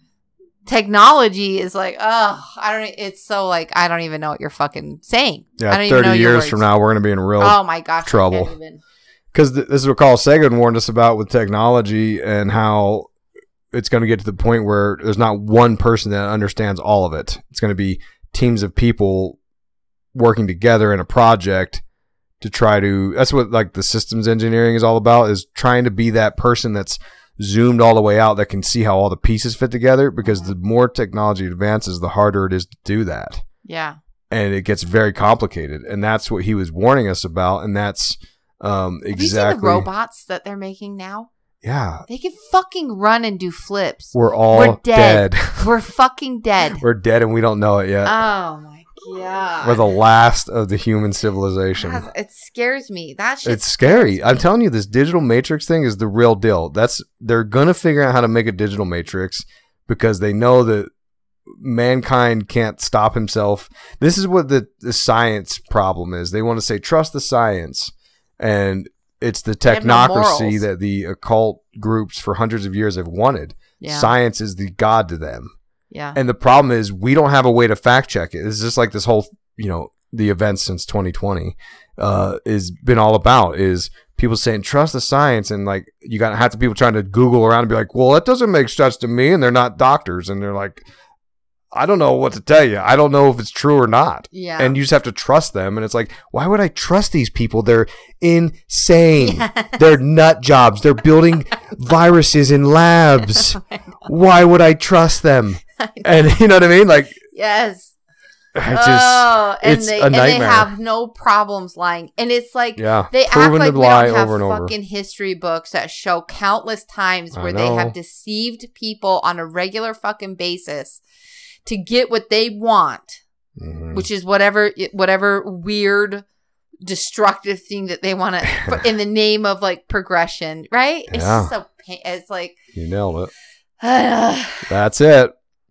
Technology is like, it's so like, I don't even know what you're fucking saying. Yeah, I don't 30 even know years from now, we're going to be in real trouble. Because this is what Carl Sagan warned us about with technology and how it's going to get to the point where there's not one person that understands all of it. It's going to be teams of people working together in a project to try to, that's what like the systems engineering is all about, is trying to be that person that's zoomed all the way out that can see how all the pieces fit together, because the more technology advances, the harder it is to do that. Yeah. And it gets very complicated. And that's what he was warning us about. And that's exactly. Have you seen the robots that they're making now? Yeah. They can fucking run and do flips. We're dead. We're fucking dead. We're dead and we don't know it yet. Oh my God. We're the last of the human civilization. God, it scares me. That shit. It's scary. I'm telling you, this digital matrix thing is the real deal. They're gonna figure out how to make a digital matrix because they know that mankind can't stop himself. This is what the science problem is. They want to say, trust the science. And it's the They have no technocracy morals. that the occult groups for hundreds of years have wanted. Yeah. Science is the god to them. Yeah. And the problem is we don't have a way to fact check it. It's just like this whole, the events since 2020 is been all about is people saying, trust the science. And like, you got to have people trying to Google around and be like, well, that doesn't make sense to me. And they're not doctors. And they're like, I don't know what to tell you. I don't know if it's true or not. Yeah. And you just have to trust them. And it's like, why would I trust these people? They're insane. Yes. They're nut jobs. They're building viruses in labs. Why would I trust them? And you know what I mean? Like, Yes. it's a and they nightmare. have no problems lying. And it's like Yeah, they act proven like to we lie don't have over and over. fucking history books that show countless times I where they know. have deceived people on a regular fucking basis to get what they want, Mhm. which is whatever weird destructive thing that they want to in the name of like progression, right? It's Yeah. just so it's like You nailed it. uh, That's it.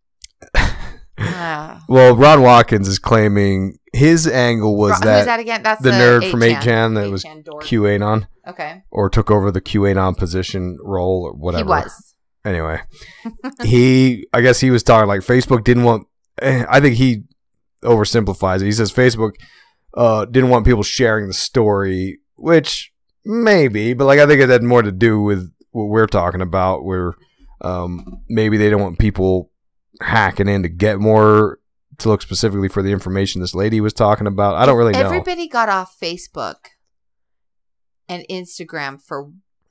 Well, Ron Watkins is claiming his angle was who's that again? That's the nerd from 8chan. 8chan that was 8chan dork. QAnon Okay. or took over the QAnon position role or whatever. He was. Anyway, I guess he was talking like Facebook didn't want, I think he oversimplifies it. He says Facebook didn't want people sharing the story, which maybe, but like I think it had more to do with what we're talking about where maybe they don't want people hacking in to get more, to look specifically for the information this lady was talking about. I don't really know. Everybody got off Facebook and Instagram for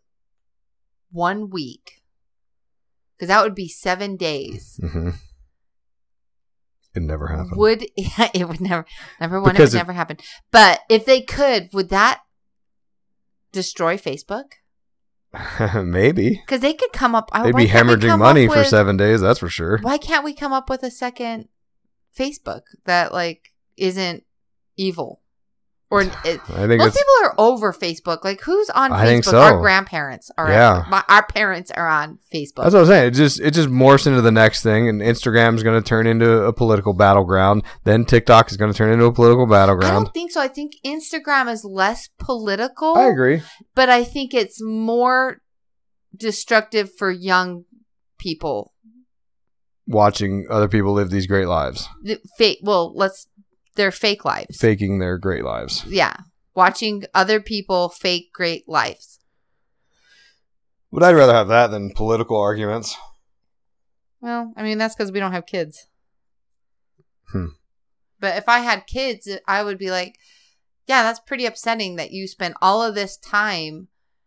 1 week. Because that would be 7 days. Mm-hmm. It never happened. It would never, number one, Because it would never happen. But if they could, would that destroy Facebook? Maybe. Because they could come up. They'd be hemorrhaging money for 7 days, that's for sure. Why can't we come up with a second Facebook that like isn't evil? Or I think most it's people are over Facebook. Like who's on I Facebook? think so. Our grandparents are. Yeah. Our parents are on Facebook. That's what I'm saying. It just morphs into the next thing, and Instagram is going to turn into a political battleground. Then TikTok is going to turn into a political I battleground. don't think so. I think Instagram is less political. I agree. But I think it's more destructive for young people. Watching other people live these great lives, They're fake lives. faking their great lives. Yeah. Watching other people fake great lives. But I'd rather have that than political arguments. Well, I mean, that's because we don't have kids. Hmm. But if I had kids, I would be like, yeah, that's pretty upsetting that you spent all of this time,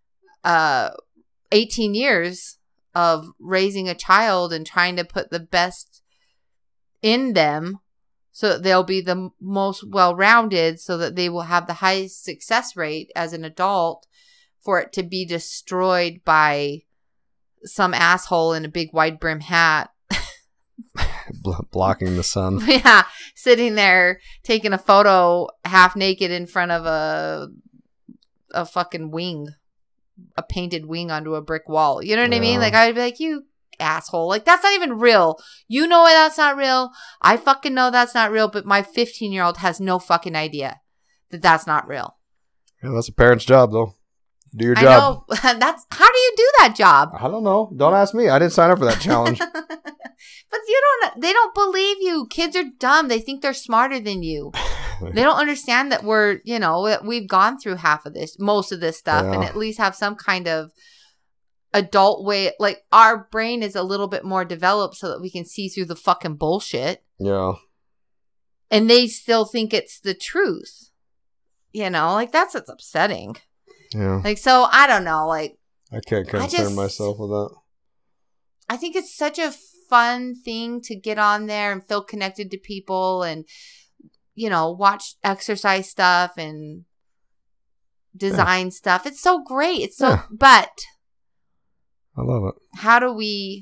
18 years of raising a child and trying to put the best in them so that they'll be the most well-rounded, so that they will have the highest success rate as an adult, for it to be destroyed by some asshole in a big wide brim hat. Blocking the sun. Yeah, sitting there taking a photo half naked in front of a fucking wing, a painted wing onto a brick wall. You know what I mean? Yeah. Like, I'd be like, you asshole. Like, that's not even real. You know that's not real. I fucking know that's not real, but my 15-year-old has no fucking idea that that's not real. Yeah, that's a parent's job, though. Do your I job. know. How do you do that job? I don't know. Don't ask me. I didn't sign up for that challenge. But they don't believe you. Kids are dumb. They think they're smarter than you. They don't understand that that we've gone through most of this stuff, and Yeah. at least have some kind of adult way. Like, our brain is a little bit more developed so that we can see through the fucking bullshit. Yeah. And they still think it's the truth. Like, that's what's upsetting. Yeah. Like, so I don't know. Like, I can't concern myself with that. I think it's such a fun thing to get on there and feel connected to people and, watch exercise stuff and design stuff. It's so great. It's so, but I love it. how do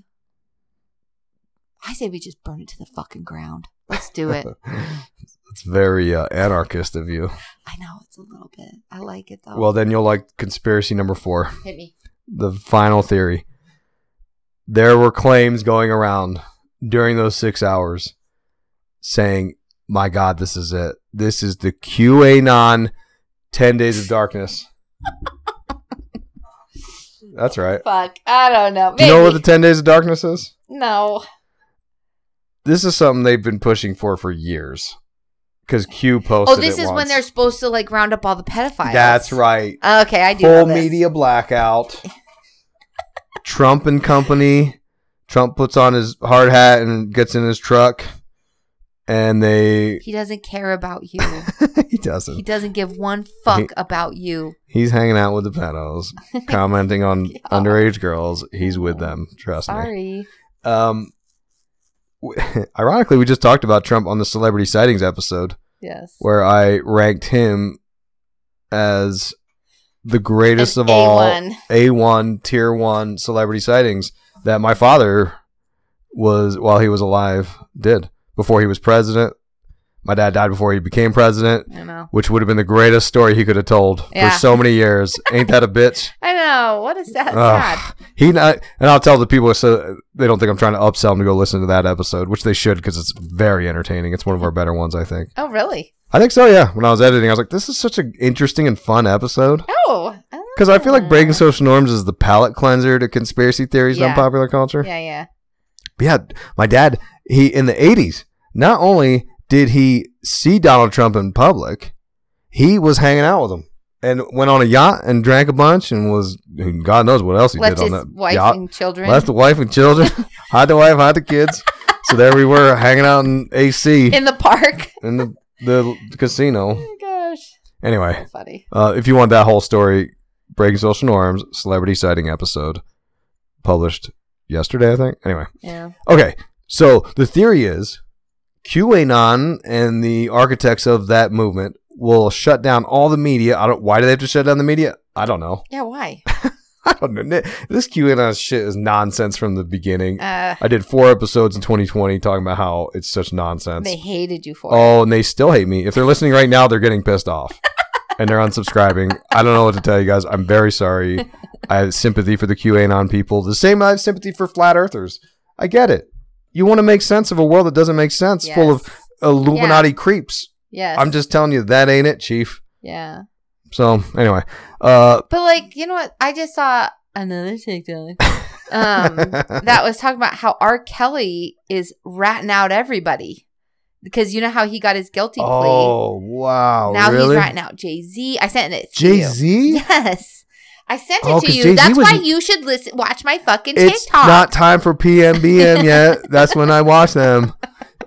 I say we just burn it to the fucking ground. Let's do it. It's very anarchist of you. I know, it's a little bit. I like it though. Well, then you'll like conspiracy number 4. Hit me. The final theory. There were claims going around during those 6 hours saying, my God, this is it. This is the QAnon 10 Days of Darkness. That's right. Fuck. I don't know. Do you know what the 10 Days of Darkness is? No. This is something they've been pushing for years. Because Q posted it this is once. when they're supposed to like round up all the pedophiles. That's right. Okay, I do Full know this. media blackout. Trump and company. Trump puts on his hard hat and gets in his truck. And they... He doesn't care about you. He doesn't. He doesn't give one fuck about you. He's hanging out with the pedos, commenting on underage girls. He's with them. Trust me. Sorry. Ironically, we just talked about Trump on the Celebrity Sightings episode. Yes. Where I ranked him as the greatest of all A1 tier 1 celebrity sightings that my father was, while he was alive, did. Before he was president. My dad died before he became president. I know. Which would have been the greatest story he could have told for so many years. Ain't that a bitch? I know. What is that? Sad. And I'll tell the people so they don't think I'm trying to upsell them to go listen to that episode, which they should because it's very entertaining. It's one of our better ones, I think. Oh, really? I think so, yeah. When I was editing, I was like, this is such an interesting and fun episode. Oh. Because I feel like Breaking Social Norms is the palate cleanser to conspiracy theories and unpopular culture. Yeah, yeah. But yeah, my dad, in the 80s, not only did he see Donald Trump in public, he was hanging out with him and went on a yacht and drank a bunch and was, God knows what else he did on that wife yacht. And children. Left the wife and children. Hide the wife, hide the kids. So there we were hanging out in AC. In the park. In the casino. Oh my gosh. Anyway. So funny. If you want that whole story, Breaking Social Norms, Celebrity Sighting episode, published yesterday, I think. Anyway. Yeah. Okay. So the theory is QAnon and the architects of that movement will shut down all the media. Why do they have to shut down the media? I don't know. Yeah, why? I don't know. This QAnon shit is nonsense from the beginning. I did 4 episodes in 2020 talking about how it's such nonsense. They hated you for it. Oh, and they still hate me. If they're listening right now, they're getting pissed off. And they're unsubscribing. I don't know what to tell you guys. I'm very sorry. I have sympathy for the QAnon people. The same I have sympathy for flat earthers. I get it. You want to make sense of a world that doesn't make sense, full of Illuminati creeps. Yes. I'm just telling you, that ain't it, Chief. Yeah. So, anyway. But, like, you know what? I just saw another TikTok that was talking about how R. Kelly is ratting out everybody. Because you know how he got his guilty plea? Oh, wow. Now really? he's ratting out Jay-Z. I sent it to you. Jay-Z? Yes. I sent it to you. Jay-Z That's why you should watch my fucking TikTok. It's not time for PMBM yet. That's when I watch them.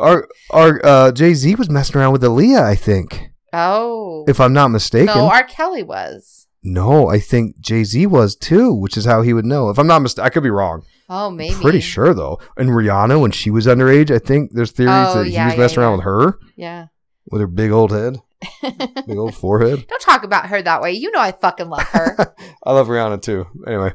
Our Jay-Z was messing around with Aaliyah, I think. Oh. If I'm not mistaken. No, R. Kelly was. No, I think Jay-Z was too, which is how he would know. If I'm not mistaken, I could be wrong. Oh, maybe. Pretty sure, though. And Rihanna, when she was underage, I think there's theories that he was messing around with her. Yeah. With her big old head. Big old forehead. Don't talk about her that way. You know I fucking love her. I love Rihanna, too. Anyway.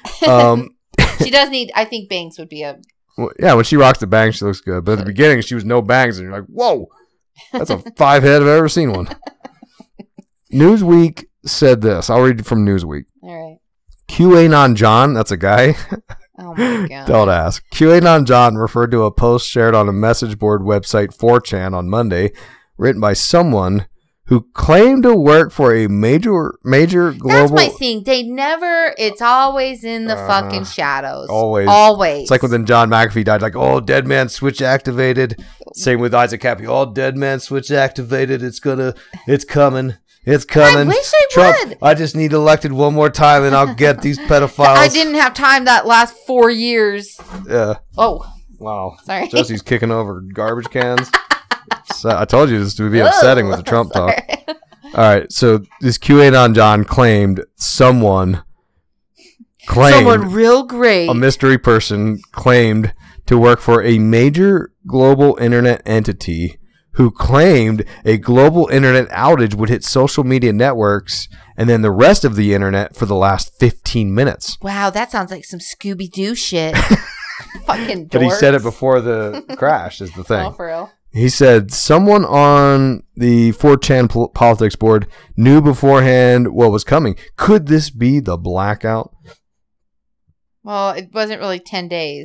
She does need, I think bangs would be a... Well, yeah, when she rocks the bangs, she looks good. But at the beginning, she was no bangs. And you're like, whoa, that's a 5 head I've ever seen one. Newsweek said this. I'll read from Newsweek. All right. QAnon John, that's a guy. Oh my God. Don't ask. QAnon John referred to a post shared on a message board website 4chan on Monday, written by someone who claimed to work for a major global... That's my thing. They never... It's always in the fucking shadows. Always. It's like when John McAfee died, like, oh, dead man switch activated. Same with Isaac Cappy. Oh, dead man switch activated. It's coming. It's coming. I wish I Trump, would. I just need elected one more time and I'll get these pedophiles. I didn't have time that last 4 years. Yeah. Oh. Wow. Sorry. Jesse's kicking over garbage cans. So I told you this would be upsetting with the Trump talk. All right. So this QAnon John claimed someone real great. A mystery person claimed to work for a major global internet entity who claimed a global internet outage would hit social media networks and then the rest of the internet for the last 15 minutes. Wow, that sounds like some Scooby-Doo shit. Fucking dorks. But he said it before the crash is the thing. Oh, for real? He said someone on the 4chan politics board knew beforehand what was coming. Could this be the blackout? Well, it wasn't really 10 days.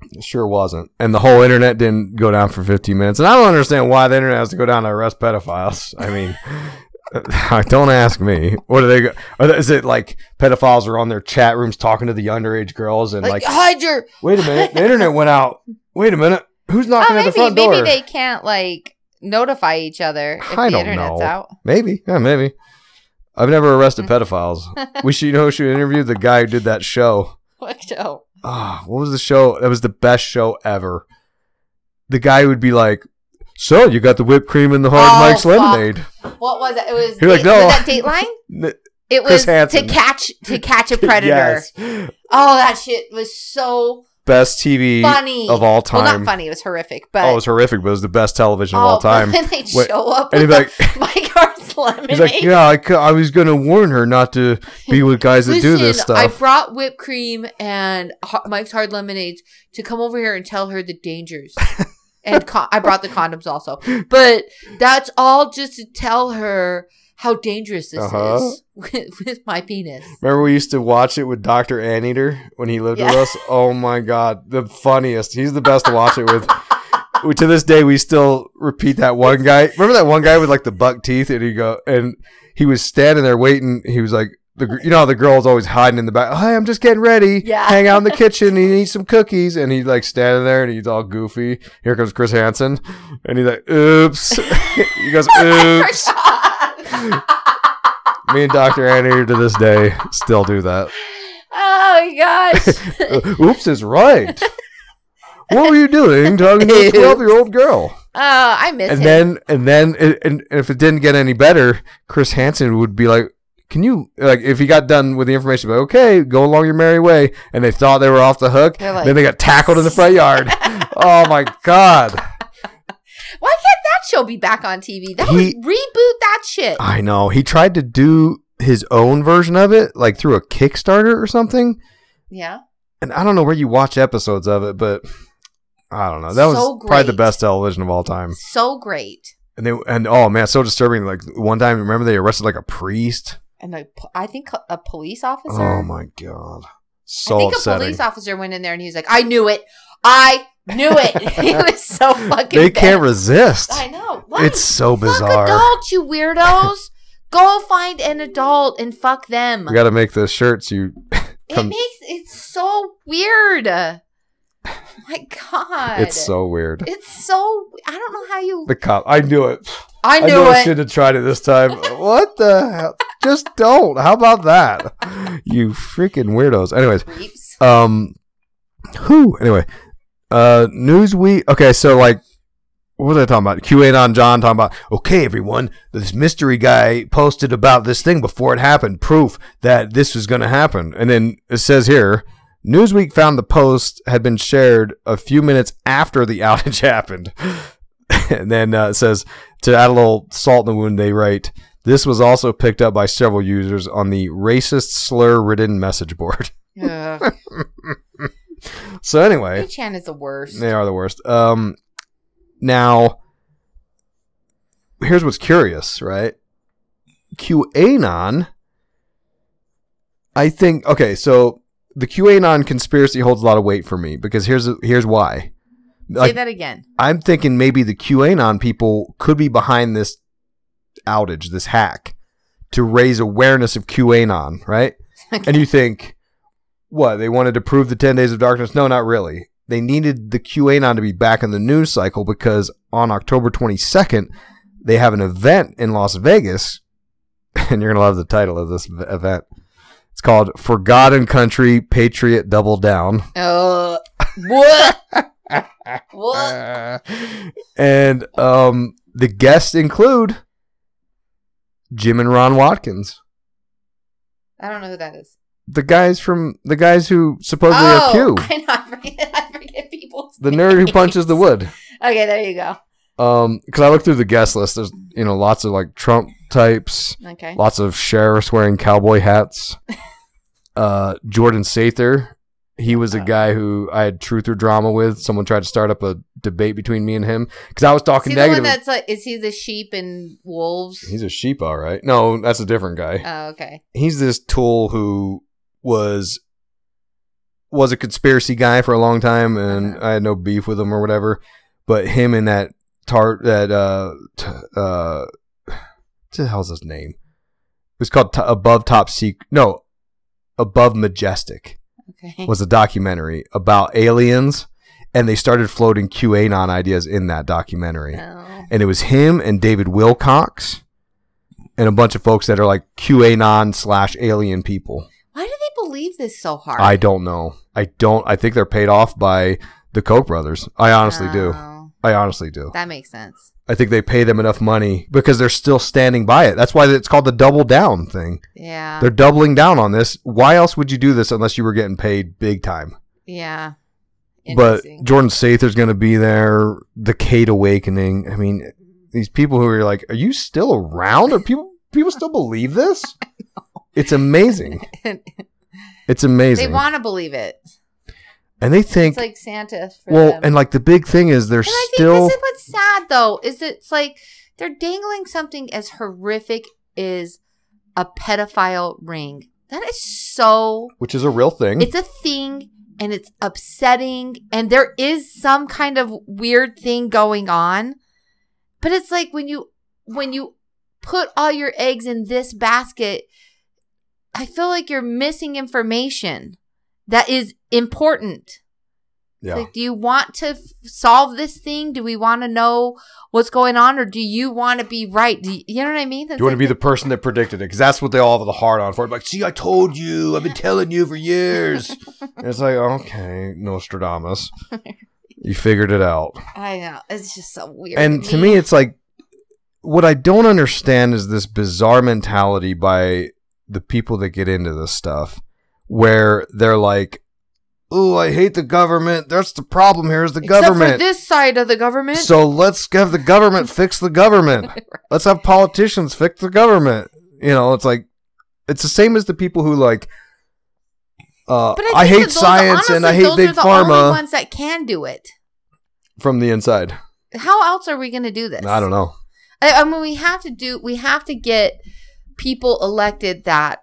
It sure wasn't. And the whole internet didn't go down for 15 minutes. And I don't understand why the internet has to go down to arrest pedophiles. I mean, don't ask me. What do they go? Is it like pedophiles are on their chat rooms talking to the underage girls and like hide your... Wait a minute. The internet went out. Wait a minute. Who's knocking at the front door? Maybe they can't like notify each other if the internet's out. Maybe. Yeah, maybe. I've never arrested pedophiles. We should, should interview the guy who did that show. What show? What was the show? That was the best show ever. The guy would be like, so you got the whipped cream and the hard Mike's lemonade. What was it? It was, no. Was that Dateline? It was to catch a predator. Yes. Oh, that shit was so best TV funny of all time. Well, not funny. It was horrific. But it was horrific, but it was the best television of all time. And they'd show up and with Mike Hart's lemonade. He's like, yeah, I was going to warn her not to be with guys that do this stuff. I brought whipped cream and Mike's Hard Lemonades to come over here and tell her the dangers. And I brought the condoms also. But that's all just to tell her how dangerous this is with my penis. Remember we used to watch it with Dr. Anteater when he lived with us? Oh my God. The funniest. He's the best to watch it with. To this day, we still repeat that one guy. Remember that one guy with like the buck teeth? And he was standing there waiting. He was like, how the girl's always hiding in the back. Hey, I'm just getting ready. Yeah. Hang out in the kitchen and eat some cookies. And he's like standing there and he's all goofy. Here comes Chris Hansen. And he's like, oops. He goes, oops. Me and Dr. Anteater to this day still do that. Oh my gosh. Oops is right. What were you doing talking to a 12-year-old girl? I miss him. And then if it didn't get any better, Chris Hansen would be like, can you, like, if he got done with the information, like, okay, go along your merry way, and they thought they were off the hook, then they got tackled in the front yard. Oh my God. Why can't that show be back on TV? Reboot that shit. I know. He tried to do his own version of it, like through a Kickstarter or something. Yeah. And I don't know where you watch episodes of it, but I don't know. That was probably the best television of all time. So great. And oh man, so disturbing. Like one time, remember they arrested like a priest? And I think a police officer. Oh my God. So I think upsetting. A police officer went in there and he was like, I knew it. He was so fucking They can't resist. I know. It's so bizarre. Fuck adults, you weirdos. Go find an adult and fuck them. We got to make the shirts. It's so weird. My God. It's so weird. I don't know how you. The cop. I knew it. I knew it. I should have tried it this time. What the hell? Just don't. How about that? You freaking weirdos. Anyways. Creeps. Anyway. Newsweek. Okay, so like, what was I talking about? QAnon John talking about, okay, everyone, this mystery guy posted about this thing before it happened. Proof that this was going to happen. And then it says here, Newsweek found the post had been shared a few minutes after the outage happened. And then it says, to add a little salt in the wound, they write, this was also picked up by several users on the racist slur-ridden message board. So anyway. 8chan is the worst. They are the worst. Now, here's what's curious, right? QAnon, I think, okay, so the QAnon conspiracy holds a lot of weight for me because here's why. Say that again. I'm thinking maybe the QAnon people could be behind this outage, this hack, to raise awareness of QAnon, right? Okay. And you think, what, they wanted to prove the 10 Days of Darkness? No, not really. They needed the QAnon to be back in the news cycle because on October 22nd, they have an event in Las Vegas, and you're going to love the title of this event. It's called Forgotten Country Patriot Double Down. What? What? And the guests include Jim and Ron Watkins. I don't know who that is. The guys who supposedly are Q. I know. I forget people's The nerd who punches the wood. Okay, there you go. Because I looked through the guest list. There's lots of like Trump types. Okay. Lots of sheriffs wearing cowboy hats. Jordan Sather. He was a guy who I had truth or drama with. Someone tried to start up a debate between me and him because I was talking negative. The one that's like, is he the sheep and wolves? He's a sheep, all right. No, that's a different guy. Oh, okay. He's this tool who was was a conspiracy guy for a long time, and I had no beef with him or whatever. But him and that what the hell's his name? It was called Above Majestic. Okay. Was a documentary about aliens, and they started floating QAnon ideas in that documentary. Oh. And it was him and David Wilcox and a bunch of folks that are like QAnon/alien people. Why do they believe this so hard? I don't know. I think they're paid off by the Koch brothers. I honestly do. I honestly do. That makes sense. I think they pay them enough money because they're still standing by it. That's why it's called the double down thing. Yeah. They're doubling down on this. Why else would you do this unless you were getting paid big time? Yeah. But Jordan Sather's going to be there. The Cade Awakening. I mean, these people who are like, are you still around? Are people still believe this? It's amazing. It's amazing. They want to believe it. And they think it's like Santa for them. And like the big thing is they're and I still. think this is what's sad though, is it's like they're dangling something as horrific as a pedophile ring. That is so. Which is a real thing. It's a thing, and it's upsetting, and there is some kind of weird thing going on. But it's like when you put all your eggs in this basket, I feel like you're missing information that is important. Yeah. Like, do you want to solve this thing? Do we want to know what's going on? Or do you want to be right? You know what I mean? Do you want to be the person that predicted it? Because that's what they all have the hard on for. Like, see, I told you. I've been telling you for years. And it's like, okay, Nostradamus. You figured it out. I know. It's just so weird. And to me, it's like, what I don't understand is this bizarre mentality by the people that get into this stuff where they're like, oh, I hate the government. That's the problem here is the government. Except for this side of the government. So let's have the government fix the government. Right. Let's have politicians fix the government. You know, it's like, it's the same as the people who like, I hate science and I hate big pharma. Those are the only ones that can do it. From the inside. How else are we going to do this? I don't know. I mean, we have to get people elected that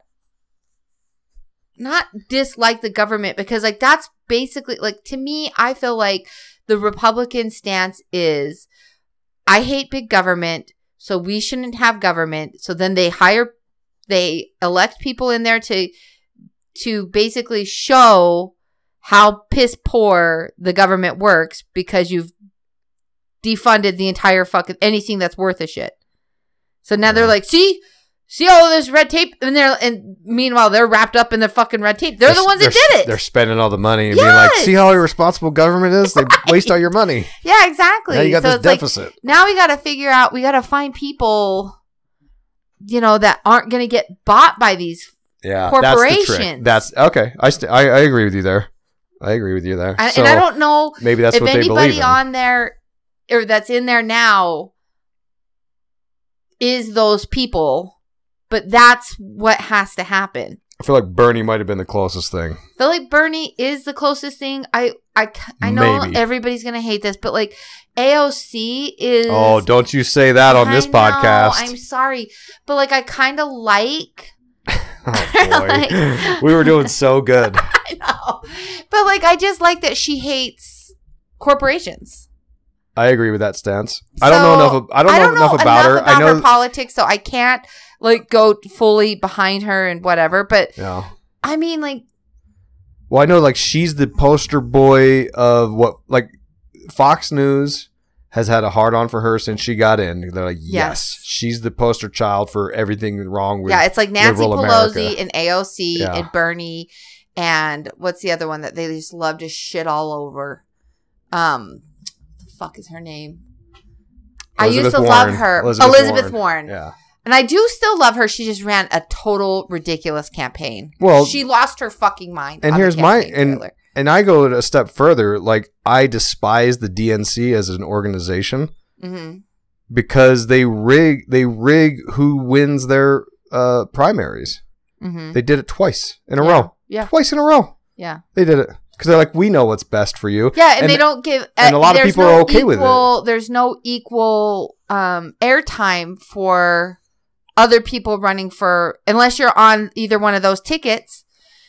not dislike the government, because like that's basically like, to me, I feel like the Republican stance is I hate big government, so we shouldn't have government. So then they elect people in there to basically show how piss poor the government works because you've defunded the entire fucking anything that's worth a shit. So now they're like, see all this red tape, and meanwhile they're wrapped up in the fucking red tape. They're the ones that did it. They're spending all the money and being like, see how irresponsible government is? They waste all your money. Yeah, exactly. Now you got this deficit. Like, now we got to find people, that aren't going to get bought by these corporations. That's okay. I agree with you there. And I don't know maybe that's if what they believe anybody in. on there or that's in there now is those people, but that's what has to happen. I feel like Bernie might have been the closest thing. I feel like Bernie is the closest thing. I know Maybe. everybody's going to hate this, but like AOC is... Oh, don't you say that on this podcast. I'm sorry. But like I kind of like... Oh boy. We were doing so good. I know. But like I just like that she hates corporations. I agree with that stance. So, I don't know enough about her. I know her politics, so I can't like go fully behind her and whatever. But yeah. I mean, like, well, I know like she's the poster boy of what like Fox News has had a hard on for her since she got in. They're like, yes, she's the poster child for everything wrong with it's like Nancy liberal Pelosi America. and AOC and Bernie and what's the other one that they just love to shit all over? The fuck is her name? I used to love her. Elizabeth Warren. Yeah. And I do still love her. She just ran a total ridiculous campaign. Well, she lost her fucking mind. And here's and I go a step further. Like, I despise the DNC as an organization because they rig who wins their primaries. Mm-hmm. They did it twice in a row. Yeah. Twice in a row. Yeah. They did it. Because they're like, we know what's best for you. Yeah, and they don't give... and a lot of people are okay with it. There's no equal airtime for other people running for... Unless you're on either one of those tickets.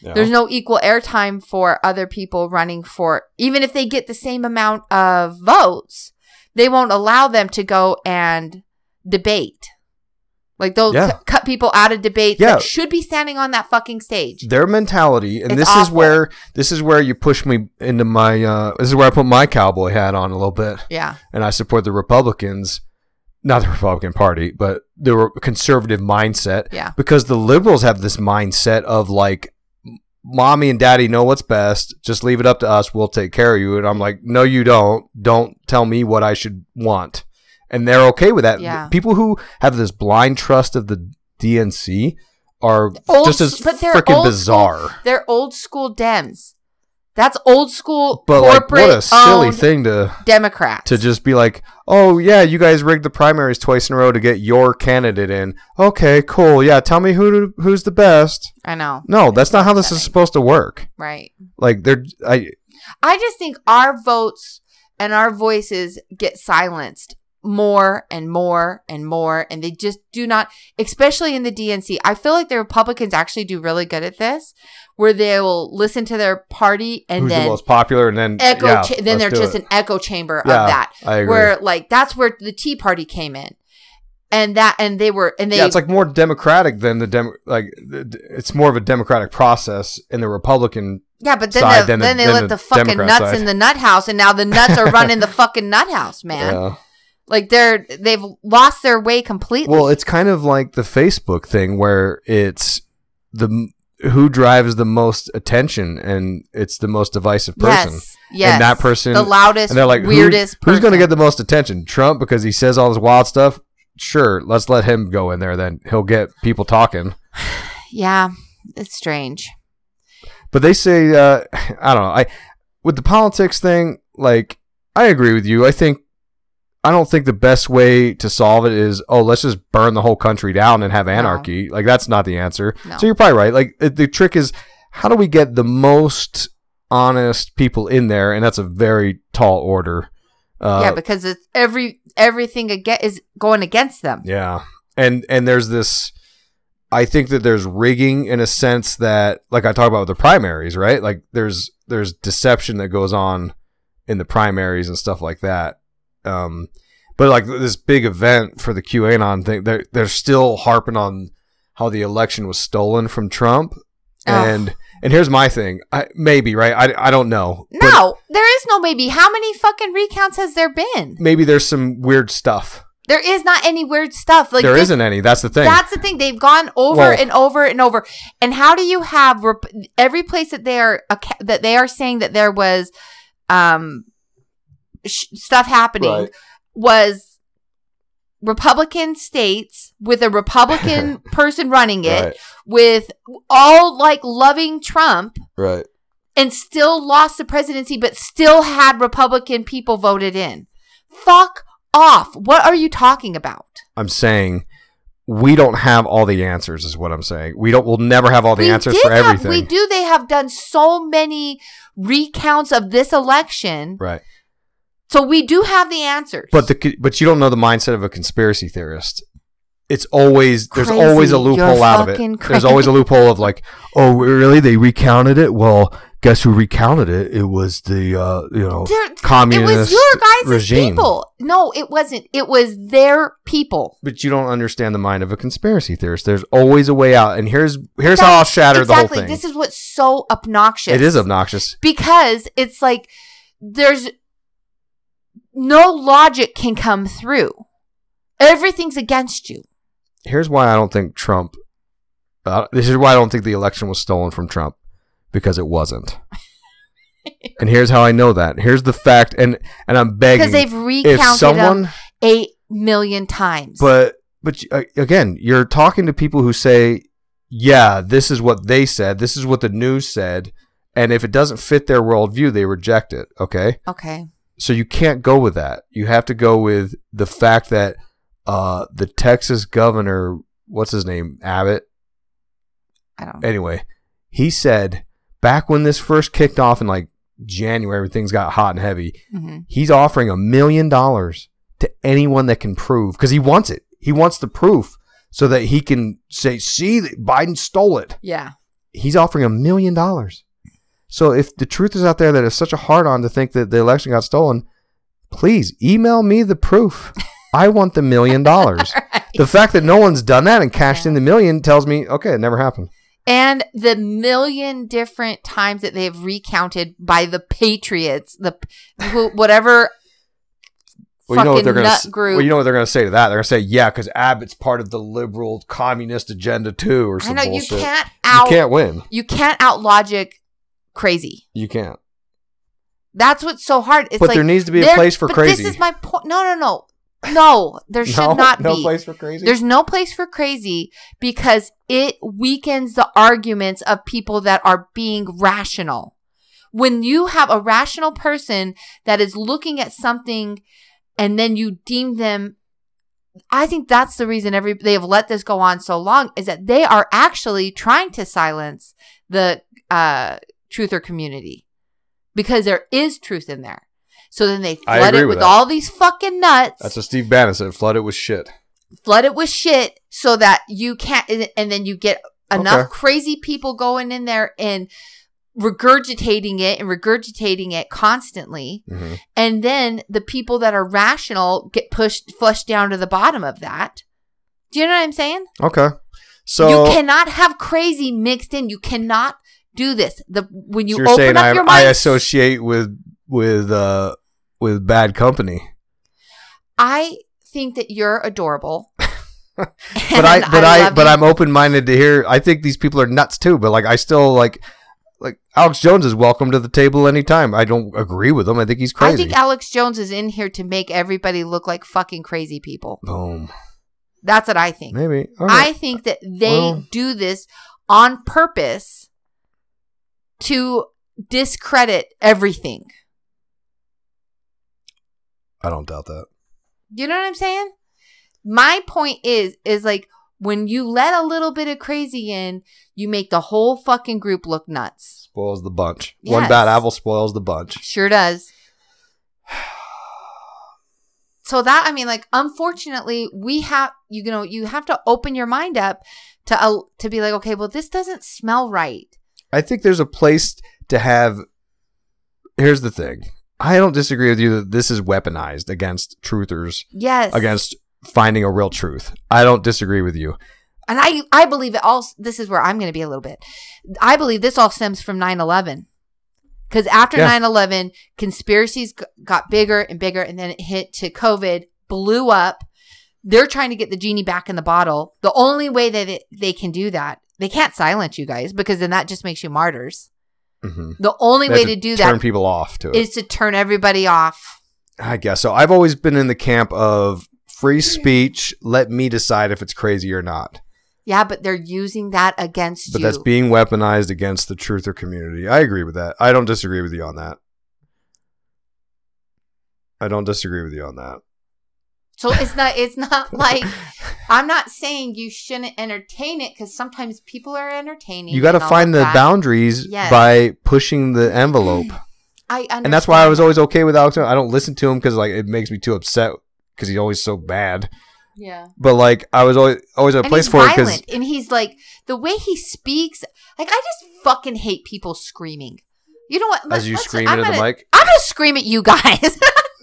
Yeah. There's no equal airtime for other people running for, even if they get the same amount of votes, they won't allow them to go and debate. Like they'll cut people out of debates that should be standing on that fucking stage. Their mentality, and It's this awful. is where you push me into my this is where I put my cowboy hat on a little bit. Yeah. And I support the Republicans, not the Republican Party, but the conservative mindset. Yeah. Because the liberals have this mindset of like, mommy and daddy know what's best. Just leave it up to us. We'll take care of you. And I'm like, no, you don't. Don't tell me what I should want. And they're okay with that. Yeah. People who have this blind trust of the DNC are just as but they're freaking old bizarre. School, they're old school Dems. That's old school But like, corporate what a silly owned thing to Democrats. just be like, oh yeah, you guys rigged the primaries twice in a row to get your candidate in. Okay, cool. Yeah, tell me who's the best. I know. No, that's not how this is supposed to work. Right. Like I just think our votes and our voices get silenced more and more and more, and they just do not, especially in the DNC. I feel like the Republicans actually do really good at this, where they will listen to their party and who's then the most popular, and then then they're just an echo chamber of that. I agree. Where like that's where the Tea Party came in, and they it's like more democratic than it's more of a democratic process in the Republican. Yeah, but then side they let the fucking Democrat nuts side. in the nut house, and now the nuts are running the fucking nut house, man. Yeah. Like they've lost their way completely. Well, it's kind of like the Facebook thing where it's who drives the most attention, and it's the most divisive person. Yes. And that person, the loudest, and they're like, weirdest who's going to person. get the most attention? Trump, because he says all this wild stuff. Sure, let's let him go in there. Then he'll get people talking. Yeah, it's strange. But they say, I don't know. With the politics thing, like, I agree with you. I don't think the best way to solve it is, let's just burn the whole country down and have anarchy. Like, that's not the answer. No. So you're probably right. Like, the trick is, how do we get the most honest people in there? And that's a very tall order. Because it's everything is going against them. Yeah. And there's this, I think that there's rigging in a sense that, like I talk about with the primaries, right? Like, there's deception that goes on in the primaries and stuff like that. But like this big event for the QAnon thing, they're still harping on how the election was stolen from Trump. And here's my thing. Maybe, right? I don't know. No, there is no maybe. How many fucking recounts has there been? Maybe there's some weird stuff. There is not any weird stuff. Like there isn't any. That's the thing. That's the thing. They've gone over and over and over. And how do you have every place that they are saying that there was stuff happening Right. was Republican states with a Republican person running it, Right. with all like loving Trump, Right. and still lost the presidency, but still had Republican people voted in. Fuck off. What are you talking about? I'm saying we don't have all the answers is what I'm saying. We'll never have all the answers for everything. They have done so many recounts of this election. Right. So we do have the answers. But you don't know the mindset of a conspiracy theorist. There's always a Crazy. loophole You're out of it. fucking There's always a loophole of like, oh, really? They recounted it? Well, guess who recounted it? It was the communist it was your guys' regime. people. No, it wasn't. It was their people. But you don't understand the mind of a conspiracy theorist. There's always a way out. And here's how I'll shatter the whole thing. This is what's so obnoxious. It is obnoxious. Because it's like there's no logic can come through. Everything's against you. Here's why I don't think Trump. This is why I don't think the election was stolen from Trump, because it wasn't. And here's how I know that. Here's the fact, and I'm begging, because they've recounted them 8 million times. But again, you're talking to people who say, "Yeah, this is what they said. This is what the news said," and if it doesn't fit their worldview, they reject it. Okay. Okay. So you can't go with that. You have to go with the fact that the Texas governor, what's his name, Abbott? I don't know. Anyway, he said back when this first kicked off in like January, things got hot and heavy. Mm-hmm. He's offering $1 million to anyone that can prove, because he wants it. He wants the proof so that he can say, see, Biden stole it. Yeah. He's offering $1 million. So if the truth is out there that is such a hard-on to think that the election got stolen, please email me the proof. I want the $1 million. Right. The fact that no one's done that and cashed in the $1 million tells me, okay, it never happened. And the 1,000,000 different times that they have recounted by the Patriots, whatever fucking nut group. Well, you know what they're going to say to that? They're going to say, yeah, because Abbott's part of the liberal communist agenda too, or some bullshit. You can't win. You can't out logic crazy. You can't. That's what's so hard. It's but like, there needs to be a place for crazy. This is my point. No, there should not be. No place for crazy? There's no place for crazy because it weakens the arguments of people that are being rational. When you have a rational person that is looking at something and then you deem them, I think that's the reason they have let this go on so long, is that they are actually trying to silence the truther community because there is truth in there. So then they flood it with all these fucking nuts. That's what Steve Bannon said. Flood it with shit. Flood it with shit so that you can't, and then you get enough crazy people going in there and regurgitating it constantly. Mm-hmm. And then the people that are rational get flushed down to the bottom of that. Do you know what I'm saying? Okay. So you cannot have crazy mixed in. You cannot do this. When you you're open saying up your mind, I associate with bad company. I think that you're adorable. but I'm open-minded to hear. I think these people are nuts too, but like I still like Alex Jones is welcome to the table anytime. I don't agree with him. I think he's crazy. I think Alex Jones is in here to make everybody look like fucking crazy people. Boom. That's what I think. Maybe. Right. I think that they do this on purpose to discredit everything. I don't doubt that. You know what I'm saying? My point is like when you let a little bit of crazy in, you make the whole fucking group look nuts. Spoils the bunch. Yes. One bad apple spoils the bunch. Sure does. So that, I mean, like, unfortunately, you have to open your mind up to be like, okay, well, this doesn't smell right. I think there's a place to have. Here's the thing. I don't disagree with you that this is weaponized against truthers. Yes. Against finding a real truth. I don't disagree with you. And I believe it all. This is where I'm going to be a little bit. I believe this all stems from 9/11. Because after 9/11, conspiracies got bigger and bigger, and then it hit to COVID, blew up. They're trying to get the genie back in the bottle. The only way that they can do that, they can't silence you guys, because then that just makes you martyrs. Mm-hmm. The only way to do that, turn people off to it, is to turn everybody off. I guess so. I've always been in the camp of free speech. Let me decide if it's crazy or not. Yeah, but they're using that against you. But that's being weaponized against the truther community. I agree with that. I don't disagree with you on that. So it's not like, I'm not saying you shouldn't entertain it, because sometimes people are entertaining. You got to find the boundaries by pushing the envelope. I understand. And that's why I was always okay with Alex. I don't listen to him because like it makes me too upset because he's always so bad. Yeah. But like I was always at a place for it because, and he's like, the way he speaks, like, I just fucking hate people screaming. You know what? As you scream into the mic, I'm gonna scream at you guys.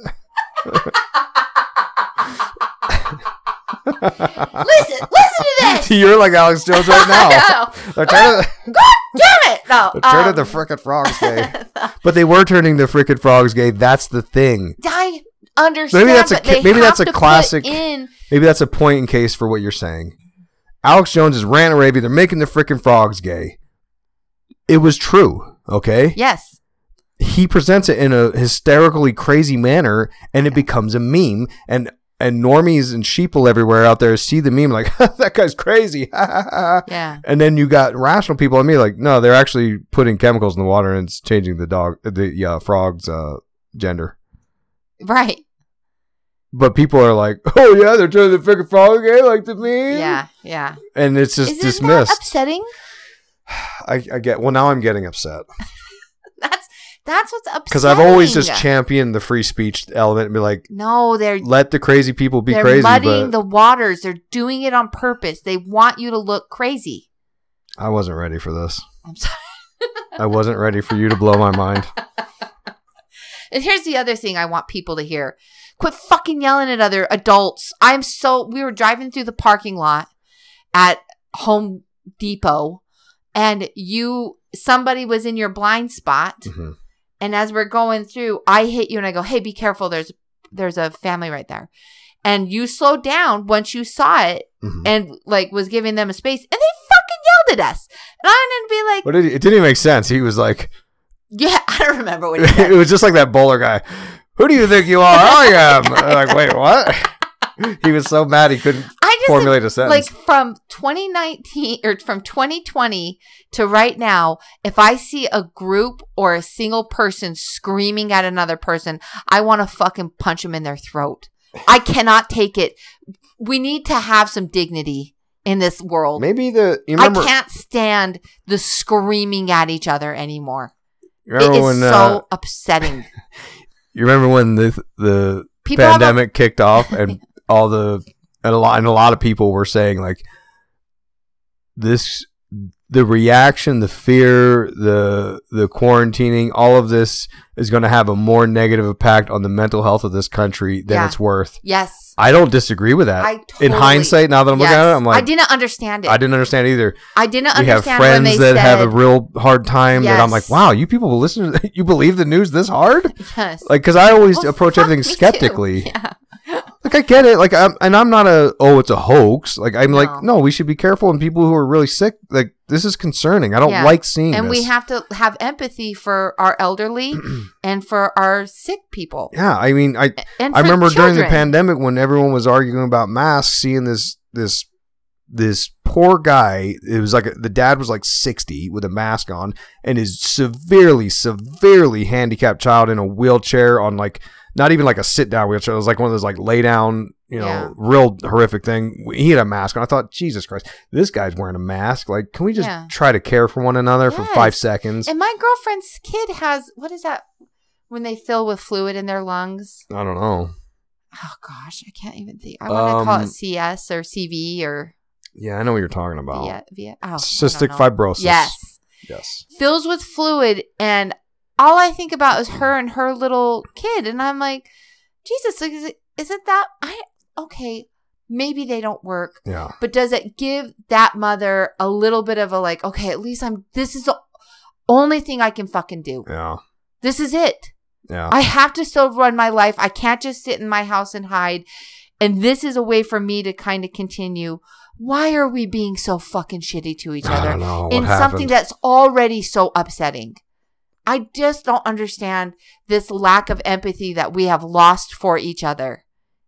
Listen to this. You're like Alex Jones right now. They're God damn it! No, they're turning the frickin' frogs gay. But they were turning the frickin' frogs gay. That's the thing. I understand. Maybe that's a classic. Maybe that's a point in case for what you're saying. Alex Jones is ranting Arabia. They're making the frickin' frogs gay. It was true. Okay. Yes. He presents it in a hysterically crazy manner, and it becomes a meme. And normies and sheeple everywhere out there see the meme like, that guy's crazy. Yeah. And then you got rational people on me like, no, they're actually putting chemicals in the water and it's changing the frog's gender. Right. But people are like, oh yeah, they're turning the freaking frog gay like the meme. Yeah, yeah. And it's just dismissed. Isn't that upsetting? I get. Well, now I'm getting upset. That's what's upsetting. Because I've always just championed the free speech element and be like, no, let the crazy people be they're crazy. They're muddying the waters. They're doing it on purpose. They want you to look crazy. I wasn't ready for this. I'm sorry. I wasn't ready for you to blow my mind. And here's the other thing I want people to hear. Quit fucking yelling at other adults. We were driving through the parking lot at Home Depot and somebody was in your blind spot. Mm-hmm. And as we're going through, I hit you and I go, hey, be careful. There's a family right there. And you slowed down once you saw it and like was giving them a space and they fucking yelled at us. And I'm going to be like, but it didn't even make sense. He was like, yeah, I don't remember what he said. It was just like that bowler guy. Who do you think you are? I am. Like, wait, what? He was so mad he couldn't formulate a sentence. Like from 2019 or from 2020 to right now, if I see a group or a single person screaming at another person, I want to fucking punch them in their throat. I cannot take it. We need to have some dignity in this world. I can't stand the screaming at each other anymore. It is so upsetting. You remember when the pandemic kicked off and a lot of people were saying like the reaction, the fear, the quarantining, all of this is going to have a more negative impact on the mental health of this country than it's worth. Yes. I don't disagree with that. In hindsight, now that I'm looking at it, I'm like, I didn't understand it. I didn't understand either. I didn't understand. We have friends that have a real hard time that I'm like, wow, you people will listen. You believe the news this hard? Yes. Like, because I always approach everything skeptically. Yeah. Like, I get it. Like, I'm not it's a hoax. Like, I'm like, no, we should be careful. And people who are really sick, like, this is concerning. I don't like seeing this. And we have to have empathy for our elderly and for our sick people. Yeah. I mean, I remember during the pandemic when everyone was arguing about masks, seeing this poor guy. It was like the dad was like 60 with a mask on and his severely, severely handicapped child in a wheelchair on like, not even like a sit-down wheelchair. It was like one of those like lay-down, real horrific thing. He had a mask on. I thought, Jesus Christ, this guy's wearing a mask. Like, can we just try to care for one another for 5 seconds? And my girlfriend's kid has, what is that when they fill with fluid in their lungs? I don't know. Oh, gosh, I can't even think. I want to call it CS or CV or... Yeah, I know what you're talking about. Cystic fibrosis. Yes. Fills with fluid and... all I think about is her and her little kid. And I'm like, Jesus, isn't that... okay, maybe they don't work. Yeah. But does it give that mother a little bit of a like, okay, at least this is the only thing I can fucking do. Yeah. This is it. Yeah. I have to still run my life. I can't just sit in my house and hide. And this is a way for me to kind of continue. Why are we being so fucking shitty to each other? I don't know. In something that's already so upsetting? I just don't understand this lack of empathy that we have lost for each other.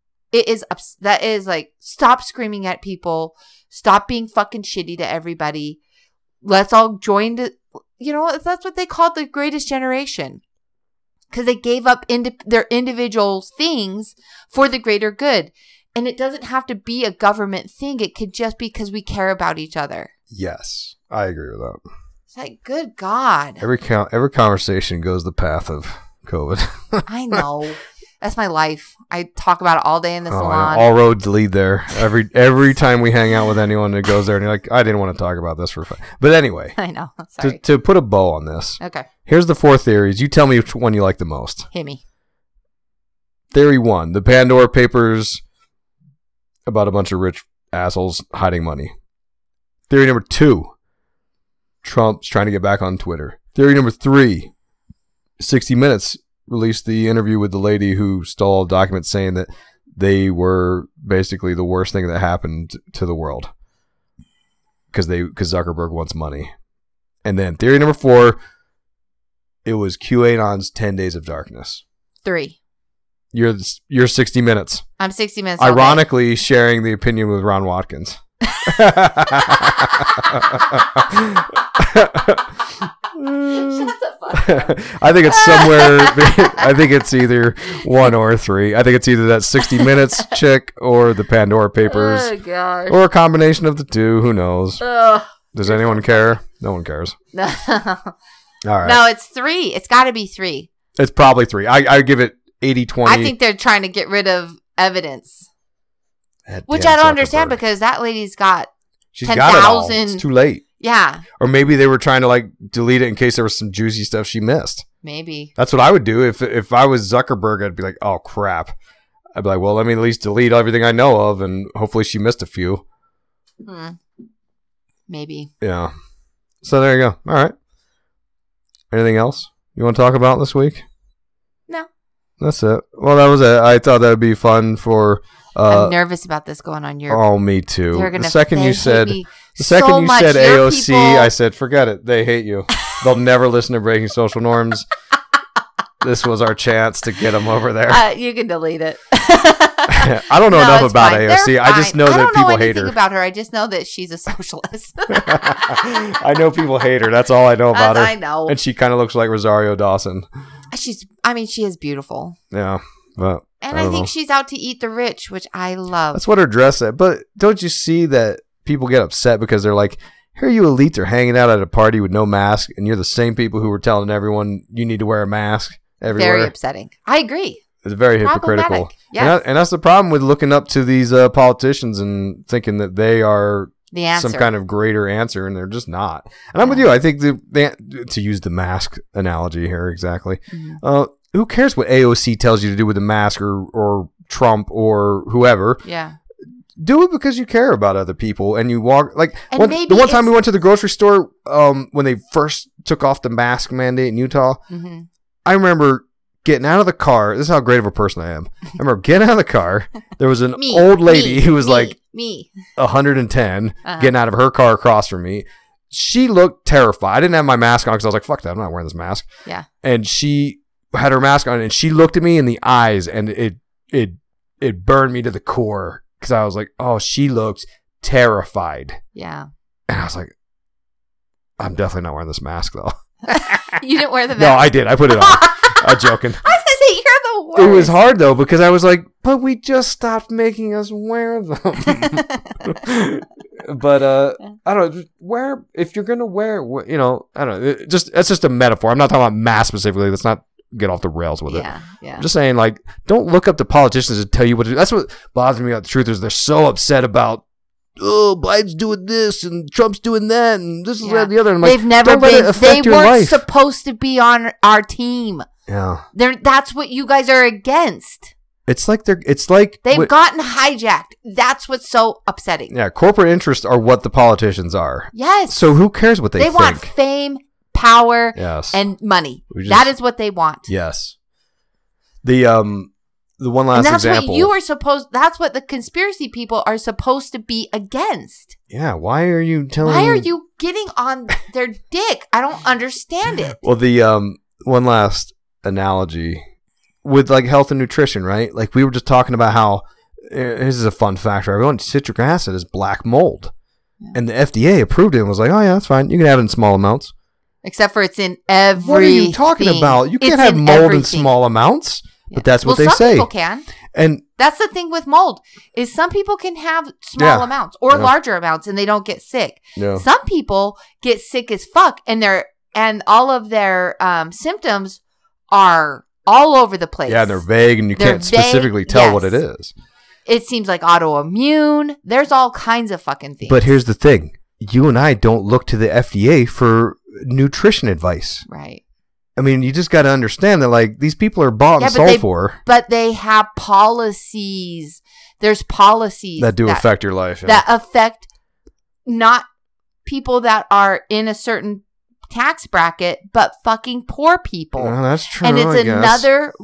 That is like, stop screaming at people. Stop being fucking shitty to everybody. Let's all join that's what they called the greatest generation. Because they gave up their individual things for the greater good. And it doesn't have to be a government thing. It could just be because we care about each other. Yes, I agree with that. It's like, good God. Every conversation goes the path of COVID. I know. That's my life. I talk about it all day in the salon. All roads lead there. Every time we hang out with anyone that goes there, and you're like, I didn't want to talk about this for fun. But anyway. I know. Sorry. To put a bow on this. Okay. Here's the 4 theories. You tell me which one you like the most. Hit me. Theory 1. The Pandora Papers about a bunch of rich assholes hiding money. Theory number 2. Trump's trying to get back on Twitter. Theory number 3. 60 Minutes released the interview with the lady who stole documents saying that they were basically the worst thing that happened to the world because Zuckerberg wants money. And then theory number 4, it was QAnon's 10 Days of Darkness. 3. You're 60 Minutes. I'm 60 Minutes. Ironically, sharing the opinion with Ron Watkins. Shut the fuck up. I think it's somewhere. I think it's either 1 or 3. I think it's either that 60 Minutes chick or the Pandora Papers. Oh, gosh. Or a combination of the two. Who knows? Ugh. Does anyone care? No one cares. No. All right. No, it's 3. It's got to be 3. It's probably 3. I give it 80-20. I think they're trying to get rid of evidence. Which I don't understand because that lady's got 10,000. It's too late. Yeah, Or maybe they were trying to like delete it in case there was some juicy stuff she missed. maybe. That's what I would do if I was Zuckerberg. I'd be like, oh crap. I'd be like, well, let me at least delete everything I know of, and hopefully she missed a few. Maybe. Yeah. So there you go. All right. Anything else you want to talk about this week? No. That's it. Well, that was it. I thought that would be fun for. I'm nervous about this going on your. Oh, me too. They're gonna, The second they you hate said me the second so you much. said Your AOC, people- I said forget it. They hate you. They'll never listen to Breaking Social Norms. This was our chance to get them over there. You can delete it. I don't know No, enough it's about fine. AOC. They're I just fine. know that people I don't know hate anything her. about her. I just know that she's a socialist. I know people hate her. That's all I know about her. I know. And she kind of looks like Rosario Dawson. She is beautiful. Yeah, but And I I don't think know. she's out to eat the rich, which I love. That's what her dress said. But don't you see that people get upset because they're like, here you elites are hanging out at a party with no mask, and you're the same people who were telling everyone you need to wear a mask everywhere. Very upsetting. I agree. It's very hypocritical. Problematic. Yes. And that's the problem with looking up to these politicians and thinking that they are The answer. some kind of greater answer, and they're just not. And I'm with you. I think to use the mask analogy here exactly. Mhm. Who cares what AOC tells you to do with the mask or Trump or whoever? Yeah. Do it because you care about other people, and you walk like And the maybe one time it's- we went to the grocery store when they first took off the mask mandate in Utah. hmm I remember getting out of the car. This is how great of a person I am. I remember getting out of the car. There was an Me. old lady me, who was me, like me. 110 Uh-huh. getting out of her car across from me. She looked terrified. I didn't have my mask on because I was like, fuck that. I'm not wearing this mask. Yeah. And she had her mask on, and she looked at me in the eyes, and it burned me to the core because I was like, oh, she looks terrified. Yeah. And I was like, I'm definitely not wearing this mask, though. You didn't wear the No, mask. I did. I put it on. I'm joking. I was gonna say you're the worst. It was hard, though, because I was like, but we just stopped making us wear them. But I don't know. Wear, if you're gonna wear, you know, I don't know. It's just a metaphor. I'm not talking about mask specifically. Let's not get off the rails with it. Yeah. I'm just saying, like, don't look up to politicians to tell you what to do. That's what bothers me about the truth is they're so upset about, oh, Biden's doing this and Trump's doing that and this is that and the other. And I'm like, They've never don't let been. it affect They your weren't life. supposed to be on our team. Yeah, That's what you guys are against. it's like They've what- gotten hijacked. That's what's so upsetting. yeah, corporate interests are what the politicians are. Yes. So who cares what they they think? want fame, power, Yes. and money. We just- That is what they want. Yes. The one last And that's example. what you are supposed. That's what the conspiracy people are supposed to be against. Yeah, why are you telling Why are you getting on their dick? I don't understand it. Well, the one last analogy with like health and nutrition, right? Like we were just talking about how this is a fun fact for everyone. Citric acid is black mold. And the FDA approved it and was like, "Oh yeah, that's fine. You can have it in small amounts." Except for it's in everything. What are you talking about? You can't have mold in small amounts. But that's what they some say. People can. And That's the thing with mold is some people can have small Yeah. amounts or Yeah. larger amounts and they don't get sick. no. Some people get sick as fuck and all of their symptoms are all over the place. Yeah, they're vague and you They're can't specifically vague, tell what yes. it is. It seems like autoimmune. There's all kinds of fucking things. But here's the thing. You and I don't look to the FDA for nutrition advice. right. I mean, you just got to understand that, like, these people are bought and Yeah, but sold they- for But they have policies. There's policies that do affect your life. Yeah. that affect not people that are in a certain tax bracket, but fucking poor people. Well, that's true. and it's I guess. another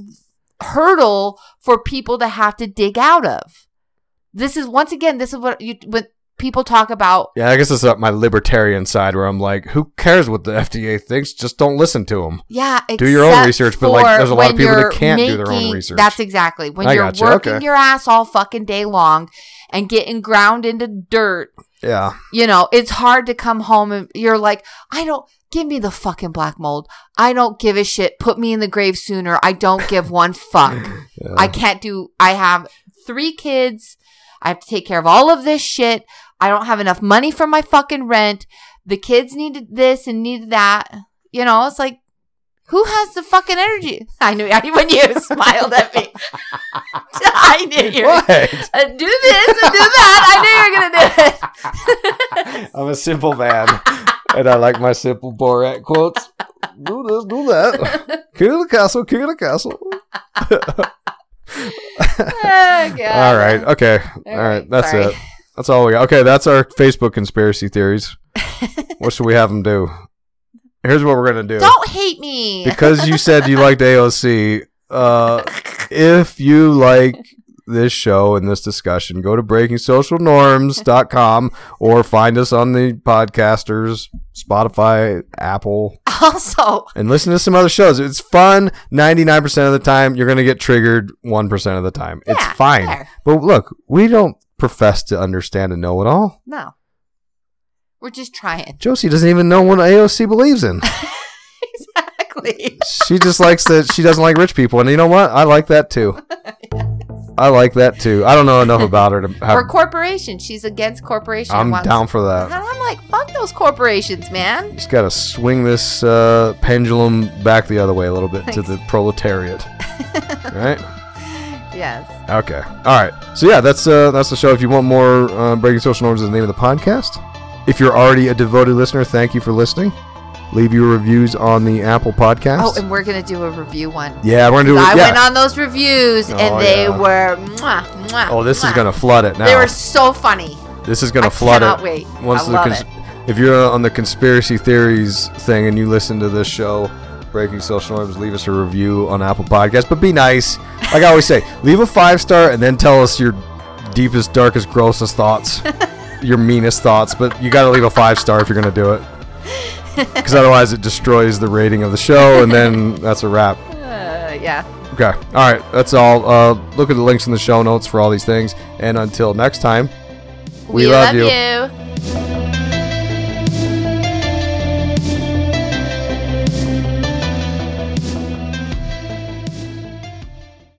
hurdle for people to have to dig out of. This is once again, this is what people talk about. Yeah, I guess it's up my libertarian side where I'm like, who cares what the FDA thinks? Just don't listen to them. Yeah, Do your own except research, but, like, for there's a lot of when people that you're can't do their own research. That's exactly when I you're gotcha, working okay. your ass all fucking day long and getting ground into dirt. Yeah. You know, it's hard to come home and you're like, give me the fucking black mold. I don't give a shit. Put me in the grave sooner. I don't give one fuck. Yeah. I have 3 kids. I have to take care of all of this shit. I don't have enough money for my fucking rent. The kids needed this and needed that. You know, it's like, Who has the fucking energy? I knew when you smiled at me. I knew you were What? do this and do that. I knew you were going to do it. I'm a simple man, and I like my simple Borat quotes. Do this, do that. King of the castle, king of the castle. Oh, God. All right. Okay. All right. That's sorry. it. That's all we got. Okay. That's our Facebook conspiracy theories. What should we have them do? Here's what we're going to do. Don't hate me. Because you said you liked AOC, if you like this show and this discussion, go to breakingsocialnorms.com or find us on the podcasters, Spotify, Apple, Also, and listen to some other shows. It's fun 99% of the time. You're going to get triggered 1% of the time. It's Yeah, fine. fair. But look, we don't profess to understand and know it all. no. We're just trying. Josie doesn't even know what AOC believes in. Exactly. She just likes that she doesn't like rich people. And you know what? I like that too. I like that too. I don't know enough about her to have. Or corporations. She's against corporations. I'm down for And that. I'm like, fuck those corporations, man. Just got to swing this pendulum back the other way a little bit to the proletariat. Right? Yes. Okay. All right. So yeah, that's the show. If you want more, Breaking Social Norms is the name of the podcast. If you're already a devoted listener, thank you for listening. Leave your reviews on the Apple Podcast. Oh, and we're going to do a review one. Yeah, we're gonna do it. I Yeah. went on those reviews, and Oh, they yeah. were mwah, mwah, Oh, this is mwah. gonna flood it now. They were so funny. This is gonna I flood cannot it. wait. Once I the love cons- it. If you're on the conspiracy theories thing and you listen to this show, Breaking Social Norms, leave us a review on Apple Podcasts. But be nice. Like I always say, leave a 5-star and then tell us your deepest, darkest, grossest thoughts, your meanest thoughts. But you got to leave a 5-star if you're gonna do it, because otherwise it destroys the rating of the show, and then that's a wrap. Yeah. Okay. All right. That's all. Look at the links in the show notes for all these things. And until next time, we love you.